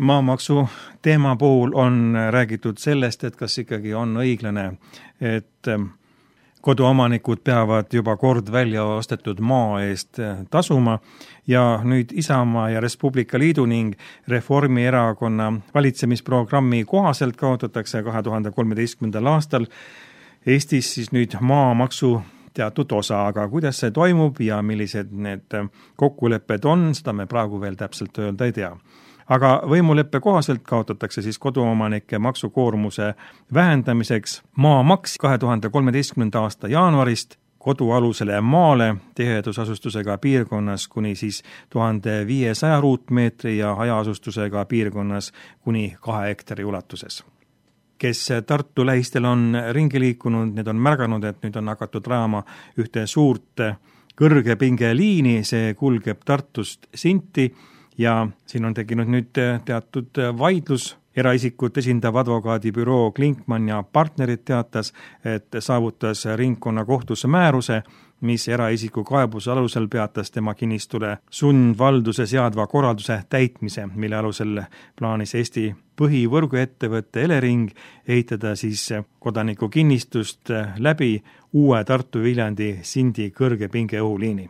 Maamaksu teema puhul on räägitud sellest, et kas ikkagi on õiglane, et koduomanikud peavad juba kord välja ostetud maa eest tasuma ja nüüd Isamaa ja Res Publica Liidu ning Reformierakonna valitsemisprogrammi kohaselt kaotatakse kahe tuhande kolmeteistkümnendal aastal Eestis siis nüüd maamaksu teatud osa, aga kuidas see toimub ja millised need kokkulepped on, seda me praegu veel täpselt öelda ei tea. Aga võimuleppe kohaselt kaotatakse siis koduomanike maksukoormuse vähendamiseks maamaks kahe tuhande kolmeteistkümnenda aasta jaanuarist kodualusele maale tihedusasustusega piirkonnas kuni siis tuhande viiesaja ruutmeetri ja hajaasustusega piirkonnas kuni kahe hektari ulatuses. Kes Tartu lähistel on ringi liikunud, need on märganud, et nüüd on hakatud rajama ühte suurt kõrge pingeliini, see kulgeb Tartust Sinti ja siin on tekkinud nüüd teatud vaidlus. Eraisikut esindav advokaadibüroo Klinkmann ja partnerid teatas, et saavutas ringkonnakohtus määruse, mis eraisiku kaebuse alusel peatas tema kinnistule sundvalduse seadva korralduse täitmise, mille alusel plaanis Eesti põhivõrguettevõtte Elering ehitada siis kodaniku kinnistust läbi uue Tartu-Viljandi Sindi kõrge pinge õhuliini.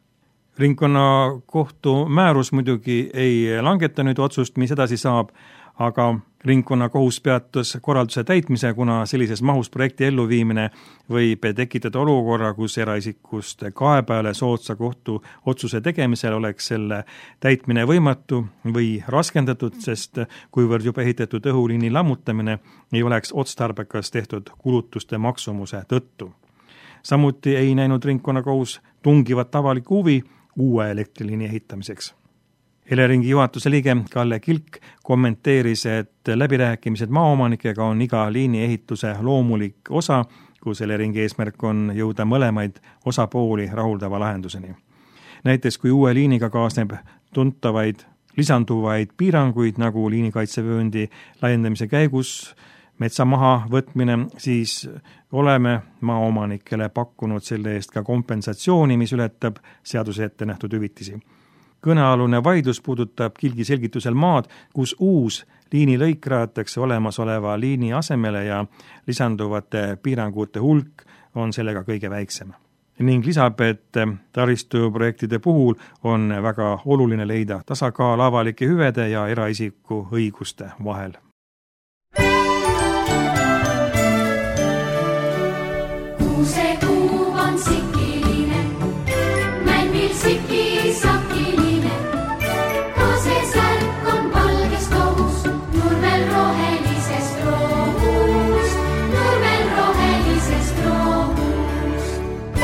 Ringkonnakohtu määrus muidugi ei langeta nüüd otsust, mis edasi saab, aga ringkonnakohus peatus korralduse täitmise, kuna sellises mahus projekti elluviimine võib tekitada olukorra, kus eraisikust kaebajale soodsa kohtu otsuse tegemisel oleks selle täitmine võimatu või raskendatud, sest kuivõrd juba ehitatud õhuliini lammutamine ei oleks otstarbekas tehtud kulutuste maksumuse tõttu. Samuti ei näinud ringkonnakohus tungivat avalikku huvi uue elektriliini ehitamiseks. Eleringi juhatuse liige Kalle Kilk kommenteeris, et läbirääkimised maaomanikega on iga liini ehituse loomulik osa, kus Eleringi eesmärk on jõuda mõlemaid osapooli rahuldava lahenduseni. Näiteks kui uue liiniga kaasneb tuntavaid lisanduvaid piiranguid, nagu liinikaitsevööndi laiendamise käigus metsa maha võtmine, siis oleme maaomanikele pakkunud selle eest ka kompensatsiooni, mis ületab seaduse ette nähtud hüvitisi. Kõnealune vaidlus puudutab Kilgi selgitusel maad, kus uus liinilõik rajatakse olemasoleva liini asemele ja lisanduvate piirangute hulk on sellega kõige väiksem. Ning lisab, et taristuprojektide puhul on väga oluline leida tasakaal avalike hüvede ja eraisiku õiguste vahel. Kuuse kuu on sikiline, männil siki sakiline. Kaase särk on valges kohus, nurmel rohelisest rohust, nurmel rohelisest rohust.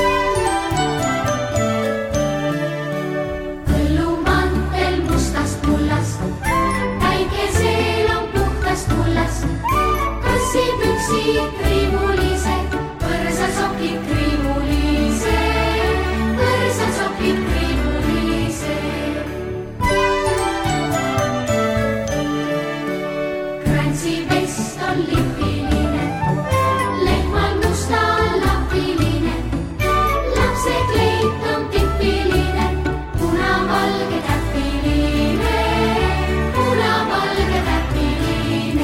Põllumantel mustast mullast, päikeseel on puhtast mullast. Kassipüksi kriimulise, põrsad sokid kriimulise, põrsad sokid kriimulise. Krantsi vest on lipiline, lehmal musta lapiline, lapse kleit on tipiline, punavalge täpiline, punavalge täpiline.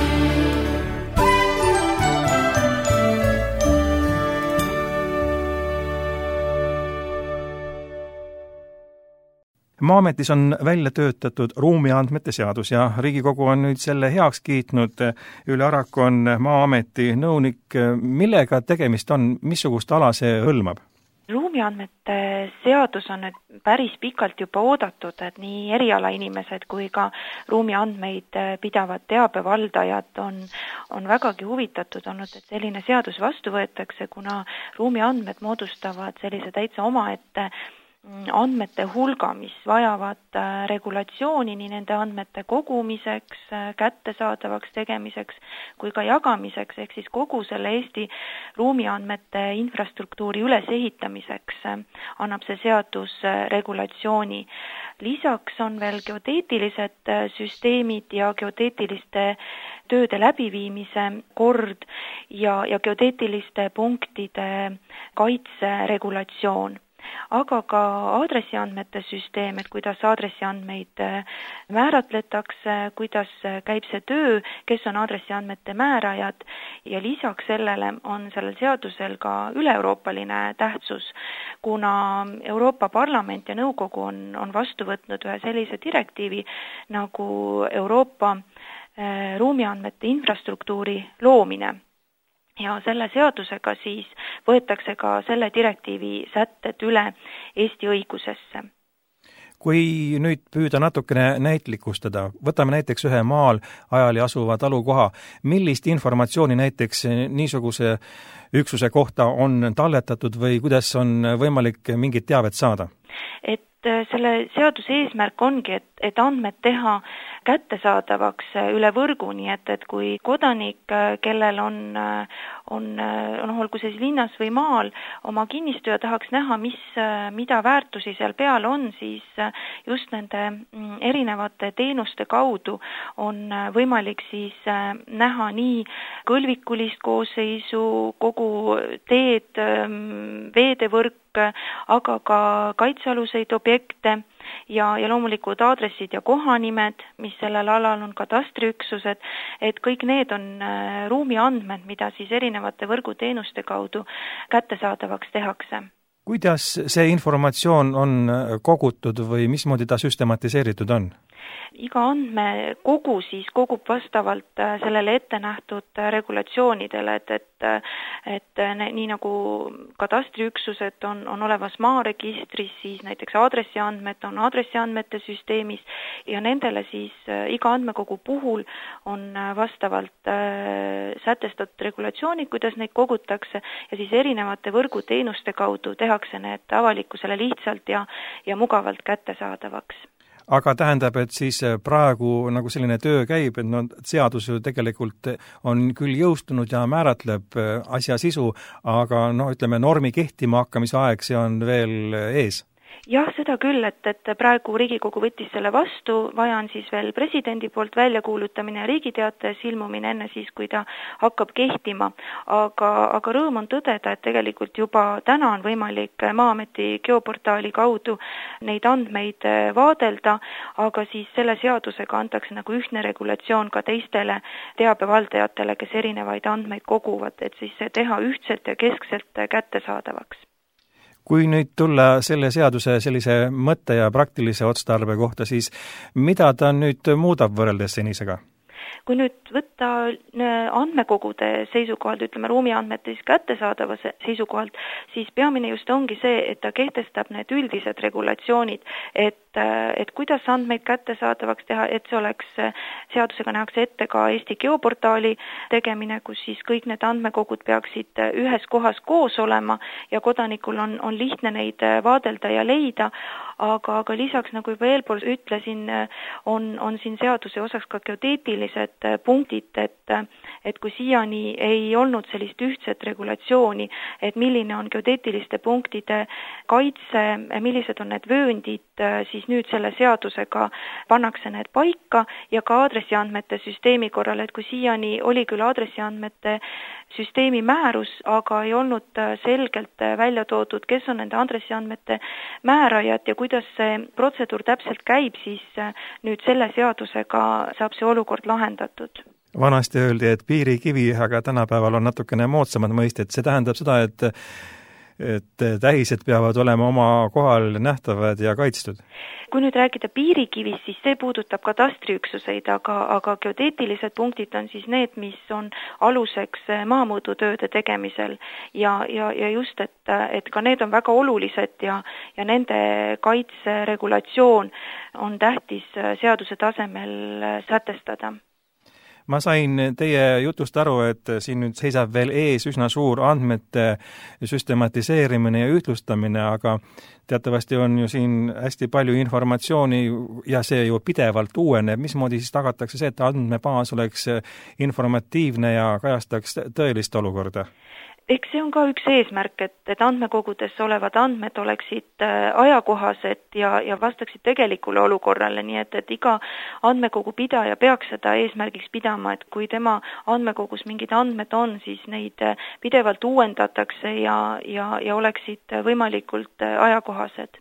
Maa-ametis on välja töötatud ruumiandmete seadus ja Riigikogu on nüüd selle heaks kiitnud. Ülle Arak on Maa-ameti nõunik. Millega tegemist on, missugust ala see hõlmab? Ruumiandmete seadus on nüüd päris pikalt juba oodatud, et nii erialainimesed kui ka ruumiandmeid pidavad teabevaldajad on, on vägagi huvitatud olnud, et selline seadus vastu võetakse, kuna ruumiandmed moodustavad sellise täitsa omaette andmete hulga, mis vajavad regulatsiooni nii nende andmete kogumiseks, kättesaadavaks tegemiseks kui ka jagamiseks, ehk siis kogu selle Eesti ruumiandmete infrastruktuuri ülesehitamiseks annab see seadus regulatsiooni. Lisaks on veel geodeetilised süsteemid ja geodeetiliste tööde läbiviimise kord ja, ja geodeetiliste punktide kaitseregulatsioon. aga ka aadressiandmete süsteem, et kuidas aadressiandmeid määratletakse, kuidas käib see töö, kes on aadressiandmete määrajad ja lisaks sellele on sellel seadusel ka üle-euroopaline tähtsus, kuna Euroopa Parlament ja Nõukogu on, on vastu võtnud ühe sellise direktiivi nagu Euroopa ruumiandmete infrastruktuuri loomine. Ja selle seadusega siis võetakse ka selle direktiivi sätted üle Eesti õigusesse. Kui nüüd püüda natukene näitlikustada, võtame näiteks ühe maal ajali asuva talukoha, millist informatsiooni näiteks niisuguse üksuse kohta on talletatud või kuidas on võimalik mingit teavet saada? Et selle seaduse eesmärk ongi, et, et andmed teha kättesaadavaks üle võrgu, nii et, et kui kodanik, kellel on, on, on olgu siis linnas või maal, oma kinnistu ja tahaks näha, mis, mida väärtusi seal peal on, siis just nende erinevate teenuste kaudu on võimalik siis näha nii kõlvikulist koosseisu, kogu teed, veedevõrk, aga ka kaitsealuseid objekte ja, ja loomulikult aadressid ja kohanimed, mis sellel alal on katastriüksused, et kõik need on ruumiandmed, mida siis erinevate võrguteenuste kaudu kättesaadavaks tehakse. Kuidas see informatsioon on kogutud või mismoodi ta süstematiseeritud on? Iga andmekogu siis kogub vastavalt sellele ette nähtud regulatsioonidele, et, et, et nii nagu katastriüksused on, on olevas maaregistris, siis näiteks aadressiandmed on aadressiandmete süsteemis ja nendele siis iga andmekogu puhul on vastavalt sätestatud regulatsioonid, kuidas neid kogutakse ja siis erinevate võrguteenuste kaudu tehakse need avalikkusele lihtsalt ja, ja mugavalt kättesaadavaks. Aga tähendab, et siis praegu nagu selline töö käib, et no, seadus ju tegelikult on küll jõustunud ja määratleb asja sisu, aga no, ütleme, normi kehtima hakkamise aeg, see on veel ees. Jah, seda küll, et, et praegu Riigikogu võttis selle vastu, vaja on siis veel presidendi poolt välja kuulutamine ja riigiteates ilmumine enne siis, kui ta hakkab kehtima. Aga, aga rõõm on tõdeda, et tegelikult juba täna on võimalik Maa-ameti geoportaali kaudu neid andmeid vaadelda, aga siis selle seadusega antakse nagu ühtne regulatsioon ka teistele teabevaldajatele, kes erinevaid andmeid koguvad, et siis teha ühtselt ja keskselt kättesaadavaks. Kui nüüd tulla selle seaduse sellise mõtte ja praktilise otstarbe kohta, siis mida ta nüüd muudab võrreldes senisega? Kui nüüd võtta andmekogude seisukohalt, ütleme ruumiandmete siis kättesaadavuse seisukohalt, siis peamine just ongi see, et ta kehtestab need üldised regulatsioonid, et, et kuidas andmeid kättesaadavaks teha, et see oleks, seadusega nähakse ette ka Eesti geoportaali tegemine, kus siis kõik need andmekogud peaksid ühes kohas koos olema ja kodanikul on, on lihtne neid vaadelda ja leida, aga, aga lisaks, nagu juba eelpool ütlesin, on, on siin seaduse osaks ka geodeetilised punktid, et, et kui siiani ei olnud sellist ühtset regulatsiooni, et milline on geodeetiliste punktide kaitse, millised on need vööndid, siis nüüd selle seadusega pannakse need paika ja ka aadressiandmete süsteemi korral, et kui siiani oli küll aadressiandmete süsteemi määrus, aga ei olnud selgelt välja toodud, kes on nende aadressiandmete määrajad ja kuidas see protseduur täpselt käib, siis nüüd selle seadusega saab see olukord lahendatud. Vanasti öeldi, et piirikivi, aga tänapäeval on natukene moodsamad mõisted. See tähendab seda, et et tähised peavad olema oma kohal nähtavad ja kaitstud. Kui nüüd rääkida piirikivist, siis see puudutab katastriüksuseid, aga, aga geodeetilised punktid on siis need, mis on aluseks maamõõdutööde tegemisel ja, ja, ja just, et, et ka need on väga olulised ja, ja nende kaitseregulatsioon on tähtis seaduse tasemel sätestada. Ma sain teie jutust aru, et siin nüüd seisab veel ees üsna suur andmete süstematiseerimine ja ühtlustamine, aga teatavasti on ju siin hästi palju informatsiooni ja see ju pidevalt uueneb. Mismoodi siis tagatakse see, et andmebaas oleks informatiivne ja kajastaks tõelist olukorda? ehk see on ka üks eesmärk, et, et andmekogudes olevad andmed oleksid ajakohased ja, ja vastaksid tegelikule olukorrale, nii et, et iga andmekogu pidaja peaks seda eesmärgiks pidama, et kui tema andmekogus mingid andmed on, siis neid pidevalt uuendatakse ja, ja, ja oleksid võimalikult ajakohased.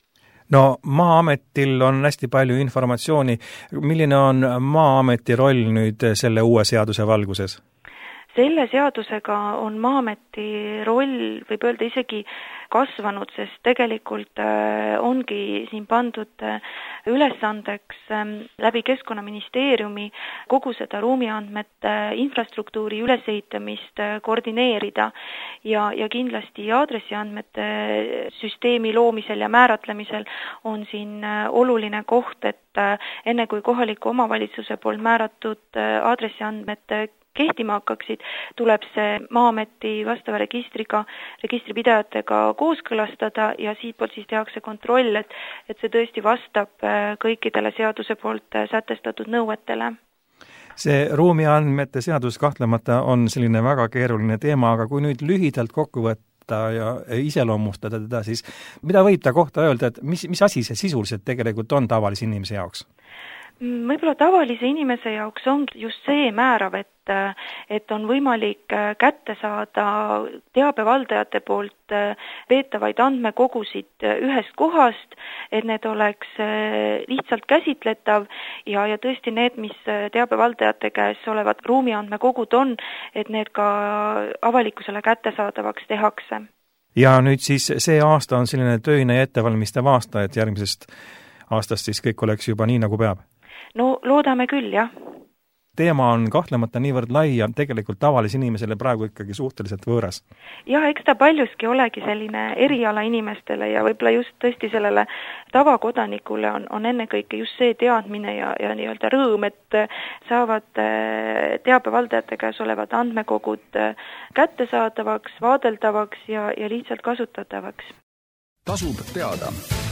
No Maa-ametil on hästi palju informatsiooni. Milline on Maa-ameti roll nüüd selle uue seaduse valguses? Selle seadusega on Maa-ameti roll, võib öelda isegi kasvanud, sest tegelikult ongi siin pandud ülesandeks läbi Keskkonnaministeeriumi kogu seda ruumiandmete infrastruktuuri ülesehitamist koordineerida ja, ja kindlasti aadressiandmete süsteemi loomisel ja määratlemisel on siin oluline koht, et enne kui kohaliku omavalitsuse poolt määratud aadressiandmete kehtima hakkaksid, tuleb see Maa-ameti vastava registriga, registripidajatega kooskõlastada ja siitpoolt siis tehakse kontroll, et, et see tõesti vastab kõikidele seaduse poolt sätestatud nõuetele. See ruumiandmete seadus kahtlemata on selline väga keeruline teema, aga kui nüüd lühidalt kokku võtta ja iseloomustada teda, siis mida võib ta kohta öelda, et mis, mis asi see sisuliselt tegelikult on tavalise inimese jaoks? Võib-olla tavalise inimese jaoks on just see määrav, et, et on võimalik kätte saada teabevaldajate poolt veetavaid andmekogusid ühest kohast, et need oleks lihtsalt käsitletav ja, ja tõesti need, mis teabevaldajate käes olevad ruumiandmekogud on, et need ka avalikkusele kättesaadavaks tehakse. Ja nüüd siis see aasta on selline töine ja ettevalmistav aasta, et järgmisest aastast siis kõik oleks juba nii, nagu peab? No loodame küll, jah. Teema on kahtlemata niivõrd lai ja tegelikult tavalise inimesele praegu ikkagi suhteliselt võõras. Jah, eks ta paljuski olegi selline eriala inimestele ja võib-olla just tõesti sellele tavakodanikule on, on ennekõike just see teadmine ja, ja nii-öelda rõõm, et saavad teabevaldajate käes olevad andmekogud kättesaadavaks, vaadeldavaks ja, ja lihtsalt kasutatavaks. Tasub teada.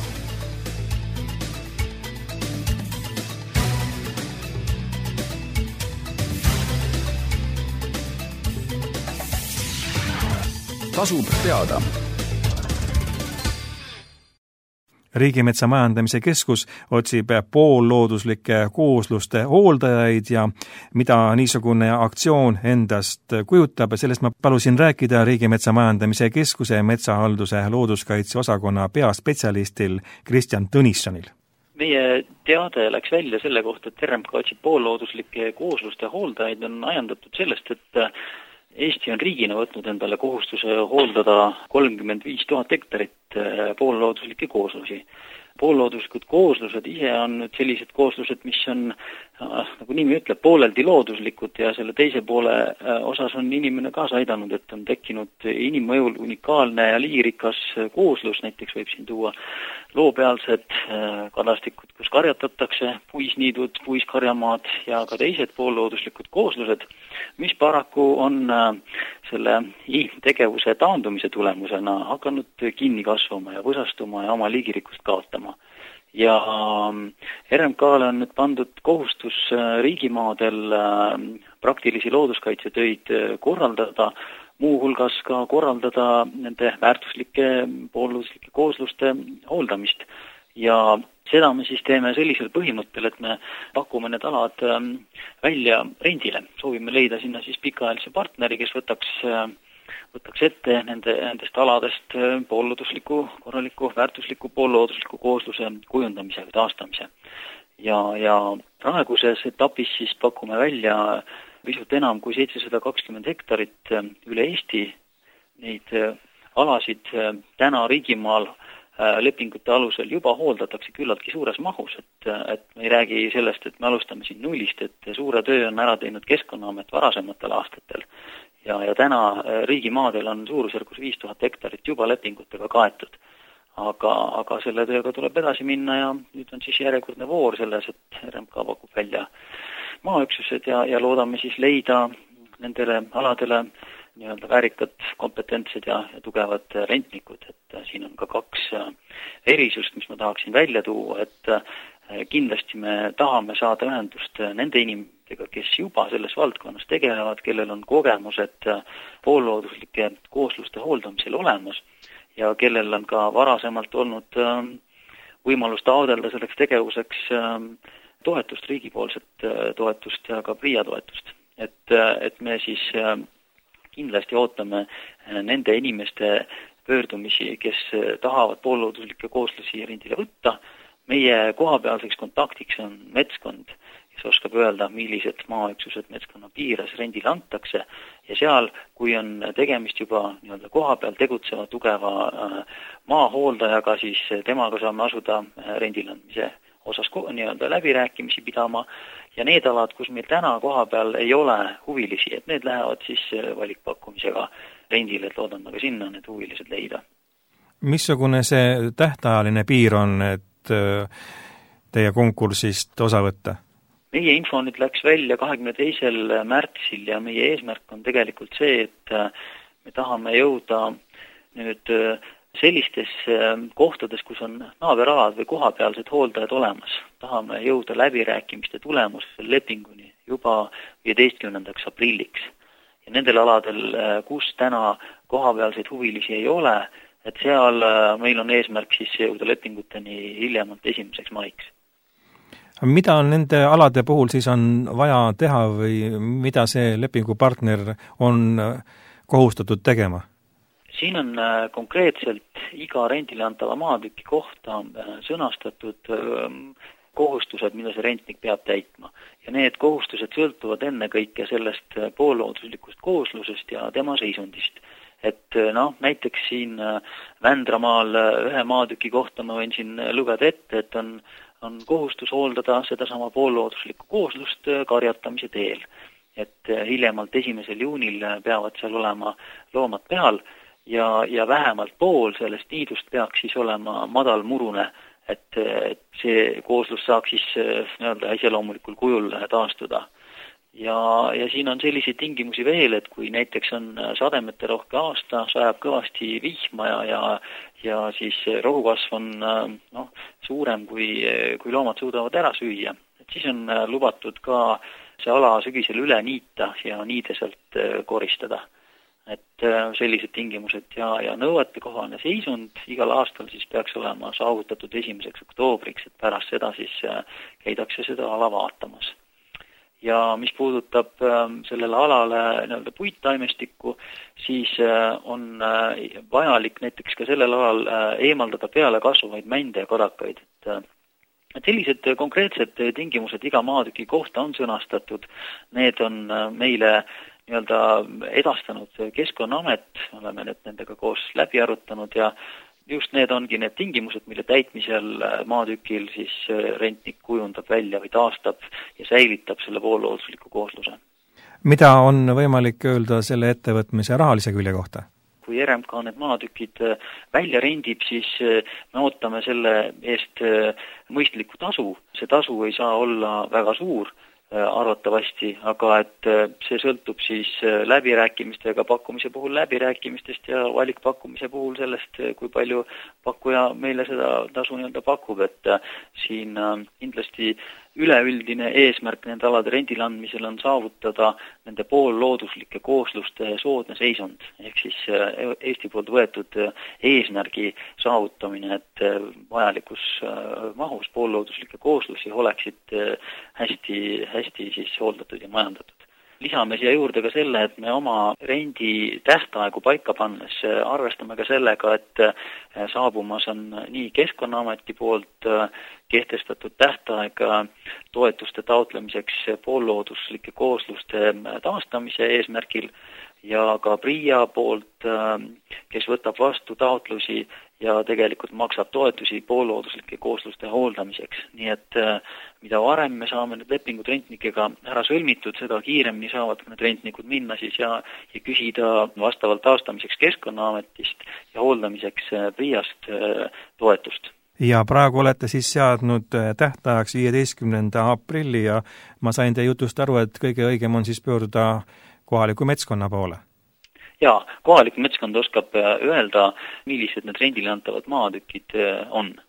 Tasub teada. Riigimetsa majandamise keskus otsib poollooduslike koosluste hooldajaid ja mida niisugune aktsioon endast kujutab. Sellest ma palusin rääkida Riigimetsa majandamise keskuse metsahalduse looduskaitse osakonna peaspetsialistil Kristjan Tõnissonil. Meie teade läks välja selle kohta, et R M K otsib poollooduslike koosluste hooldajaid on ajendatud sellest, et Eesti on riigina võtnud endale kohustuse hooldada kolmkümmend viis tuhat hektarit poollooduslikke kooslusi. Poollooduslikud kooslused ise on nüüd sellised kooslused, mis on, nagu nimi ütleb, pooleldi looduslikud ja selle teise poole osas on inimene kaasa aidanud, et on tekkinud inimmõjul unikaalne ja liigirikas kooslus, näiteks võib siin tuua loopealsed kadastikud, kus karjatatakse, puisniidud, puiskarjamaad ja ka teised poollooduslikud kooslused, mis paraku on selle tegevuse taandumise tulemusena hakanud kinni kasvama ja võsastuma ja oma liigirikkust kaotama. Ja R M K-le on nüüd pandud kohustus riigimaadel praktilisi looduskaitsetöid korraldada, muuhulgas ka korraldada nende väärtuslike poollooduslikke koosluste hooldamist. Ja seda me siis teeme sellisel põhimõttel, et me pakume need alad välja rendile. Soovime leida sinna siis pikaajalise partneri, kes võtaks, võtaks ette nende, nendest aladest poolloodusliku, korraliku, väärtusliku poolloodusliku koosluse kujundamise või taastamise. Ja, ja praeguses etapis siis pakume välja pisut enam kui seitsesada kakskümmend hektarit üle Eesti. Neid alasid täna riigimaal lepingute alusel juba hooldatakse küllaltki suures mahus, et, et me ei räägi sellest, et me alustame siin nullist, et suure töö on ära teinud Keskkonnaamet varasematel aastatel ja, ja täna riigimaadel on suurusjärgus viis tuhat hektarit juba lepingutega kaetud. Aga, aga selle tööga tuleb edasi minna ja nüüd on siis järjekordne voor selles, et R M K pakub välja maaüksused ja, ja loodame siis leida nendele aladele nii-öelda väärikad, kompetentsed ja, ja tugevad rentnikud, et siin on ka kaks erisust, mis ma tahaksin välja tuua, et kindlasti me tahame saada ühendust nende inimestega, kes juba selles valdkonnas tegelevad, kellel on kogemused poollooduslike koosluste hooldamisel olemas ja kellel on ka varasemalt olnud võimalus taodelda selleks tegevuseks toetust, riigipoolset toetust ja ka PRIA toetust. Et, et me siis kindlasti ootame nende inimeste pöördumisi, kes tahavad poollooduslike kooslusi rendile võtta. Meie kohapealseks kontaktiks on metskond, kes oskab öelda, millised maaüksused metskonna piires rendile antakse ja seal, kui on tegemist juba nii-öelda kohapeal tegutseva tugeva maahooldajaga, siis temaga saame asuda rendile andmise osas nii-öelda läbirääkimisi pidama ja need alad, kus meil täna kohapeal ei ole huvilisi, et need lähevad siis valikpakkumisega rendile, et loodan aga sinna need huvilised leida. Missugune see tähtajaline piir on, et teie konkursist osa võtta? Meie info nüüd läks välja kahekümne teisel märtsil ja meie eesmärk on tegelikult see, et me tahame jõuda nüüd sellistes kohtades, kus on naaberalad või kohapealsed hooldajad olemas. Tahame jõuda läbirääkimiste tulemusel lepinguni juba viieteistkümnendaks aprilliks. Ja nendel aladel, kus täna kohapealseid huvilisi ei ole, et seal meil on eesmärk siis jõuda lepinguteni hiljemalt esimeseks maiks. Mida nende alade puhul siis on vaja teha või mida see lepingupartner on kohustatud tegema? Siin on konkreetselt iga rendile antava maatüki kohta sõnastatud kohustused, mida see rentnik peab täitma. Ja need kohustused sõltuvad ennekõike sellest poollooduslikust kooslusest ja tema seisundist. Et noh, näiteks siin Vändramaal ühe maatüki kohta ma võin siin lugeda ette, et on, on kohustus hooldada sedasama poollooduslikku kooslust karjatamise teel. Et hiljemalt esimesel juunil peavad seal olema loomad peal ja, ja vähemalt pool sellest niidust peaks siis olema madal murune, et, et see kooslus saaks siis nii-öelda iseloomulikul kujul taastuda. Ja, ja siin on selliseid tingimusi veel, et kui näiteks on sademete rohke aasta, sajab kõvasti vihma ja, ja, ja siis rohukasv on noh, suurem, kui, kui loomad suudavad ära süüa. Et siis on lubatud ka see ala sügisel üle niita ja niideselt koristada. Et sellised tingimused ja, ja nõuetekohane seisund igal aastal siis peaks olema saavutatud esimeseks oktoobriks, et pärast seda siis käidakse seda ala vaatamas. Ja mis puudutab sellele alale nii-öelda puittaimestikku, siis on vajalik näiteks ka sellel alal eemaldada peale kasvavaid mände ja kadakaid. Et sellised konkreetsed tingimused iga maatüki kohta on sõnastatud. Need on meile nii-öelda edastanud Keskkonnaamet, oleme need nendega koos läbi arutanud ja just need ongi need tingimused, mille täitmisel maatükil siis rentnik kujundab välja või taastab ja säilitab selle poolloodusliku koosluse. Mida on võimalik öelda selle ettevõtmise rahalise külje kohta? Kui R M K need maatükid välja rendib, siis me ootame selle eest mõistlikku tasu. See tasu ei saa olla väga suur arvatavasti, aga et see sõltub siis läbirääkimistega pakkumise puhul läbirääkimistest ja valikpakkumise puhul sellest, kui palju pakkuja meile seda tasu nii-öelda pakub, et siin kindlasti üleüldine eesmärk nende alade rendile andmisel on saavutada nende poollooduslike koosluste soodne seisund, ehk siis Eesti poolt võetud eesmärgi saavutamine, et vajalikus mahus poollooduslike kooslusi oleksid hästi, hästi siis hooldatud ja majandatud. Lisame siia juurde ka selle, et me oma rendi tähtaegu paika pannes arvestame ka sellega, et saabumas on nii Keskkonnaameti poolt kehtestatud tähtaeg toetuste taotlemiseks poollooduslike koosluste taastamise eesmärgil ja ka PRIA poolt, kes võtab vastu taotlusi ja tegelikult maksab toetusi poollooduslike koosluste hooldamiseks. Nii et mida varem me saame need lepingud rentnikega ära sõlmitud, seda kiiremini saavad need rentnikud minna siis ja, ja küsida vastavalt taastamiseks Keskkonnaametist ja hooldamiseks PRIA-st toetust. Ja praegu olete siis seadnud tähtajaks viieteistkümnenda aprilli ja ma sain teie jutust aru, et kõige õigem on siis pöörduda kohaliku metskonna poole. Jaa, kohalik metskond oskab öelda, millised need rendile antavad maatükid on.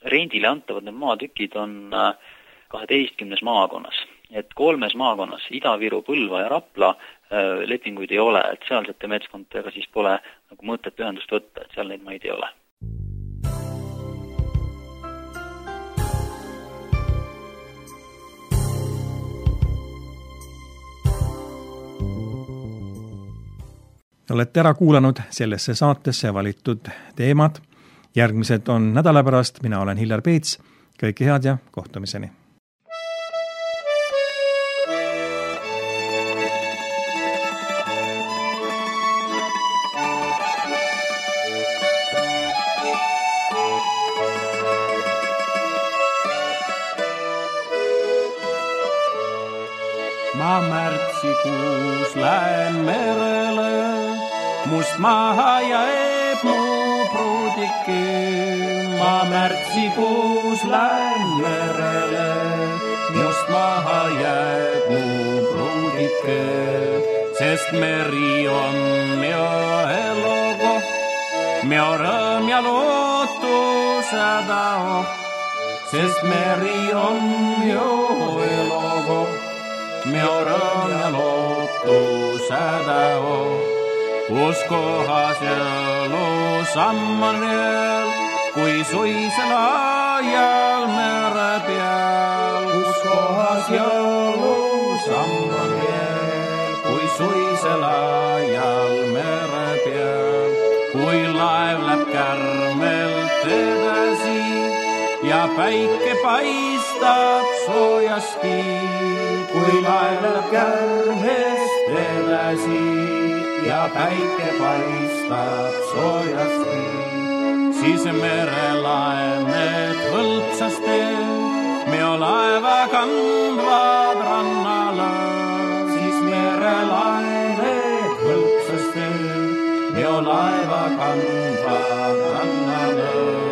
rendile antavad need maatükid on kaheteistkümnes maakonnas. Et kolmes maakonnas, Ida-Viru, Põlva ja Rapla lepinguid ei ole, et sealsete meeskondadega siis pole nagu mõtet ühendust võtta, et seal neid maid ei ole. Olete ära kuulanud sellesse saatesse valitud teemad. Järgmised on nädala pärast, mina olen Hillar Peets. Kõike head ja kohtumiseni. Ma märtsikuus lähen merele, must maha jääb mu pruudike. Ma märtsikuus lähen merele, must maha jääb mu pruudike. Sest meri on meo elukoht, meo rõõm ja lootus häda oht. Sest meri on meo elukoht, meo rõõm ja lootus häda oht. Kus kohas jõlusamm on veel, kui suisel ajal mere peal. Kus kohas jõlusamm on veel, kui suisel ajal mere peal. Kui laev läheb kärmelt edasi ja päike paistab soojasti. Kui laev läheb kärmest edasi ja päike paistab soojasti, siis merelaemed hõlpsaste meo laeva kandvad rannale. Siis merelaemed hõlpsaste meo laeva kandvad rannale.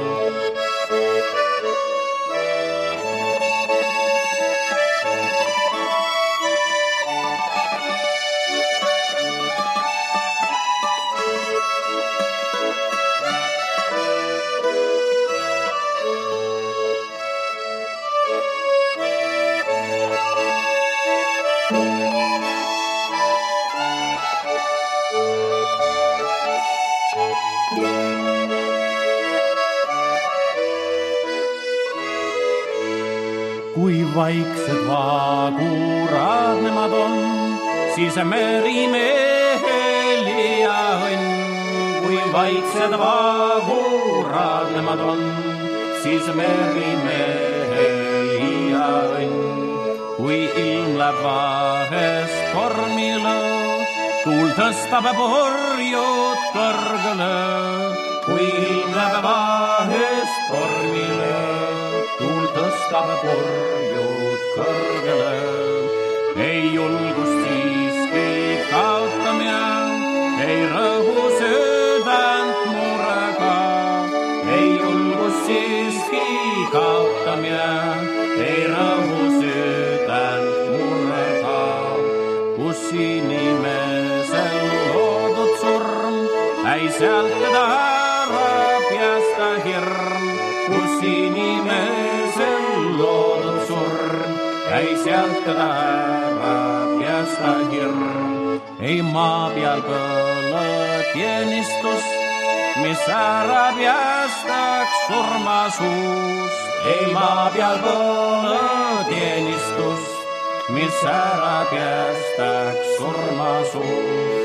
Kui vaiksed vaagurad nemad on, siis merimehel ja õnn. Kui vaiksed vaagurad nemad on, siis merimehel ja õnn. Kui ilm läheb vahest tormile, tuul tõstab purjud kõrgele. Kui ilm läheb vahest tormile, tuul tõstab purjud kõrgele. Ei julgust siiski kaotame, ei rõhu südant murega. Ei julgust siiski kaotame, ei rõhu südant murega. Kus inimesel loodud surm, ei sealt teda ära päästa hirm. Kus inimesel loodud surm, ei sealt teda ära päästa hirm. Ei maa peal põle teenistus, mis ära päästaks surmasuus. Ei maa peal põle teenistus, mis ära päästaks surmasuus.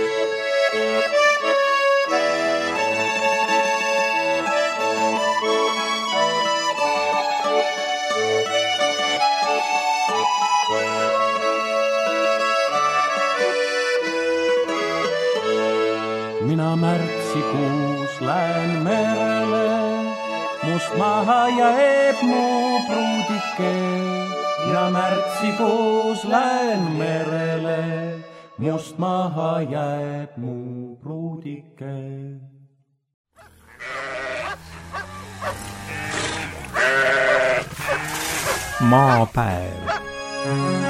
Mina märtsikuus lähen merele, must maha jääb mu pruudike. Ja märtsikuus lähen merele, must maha jääb mu pruudike. Maapäev.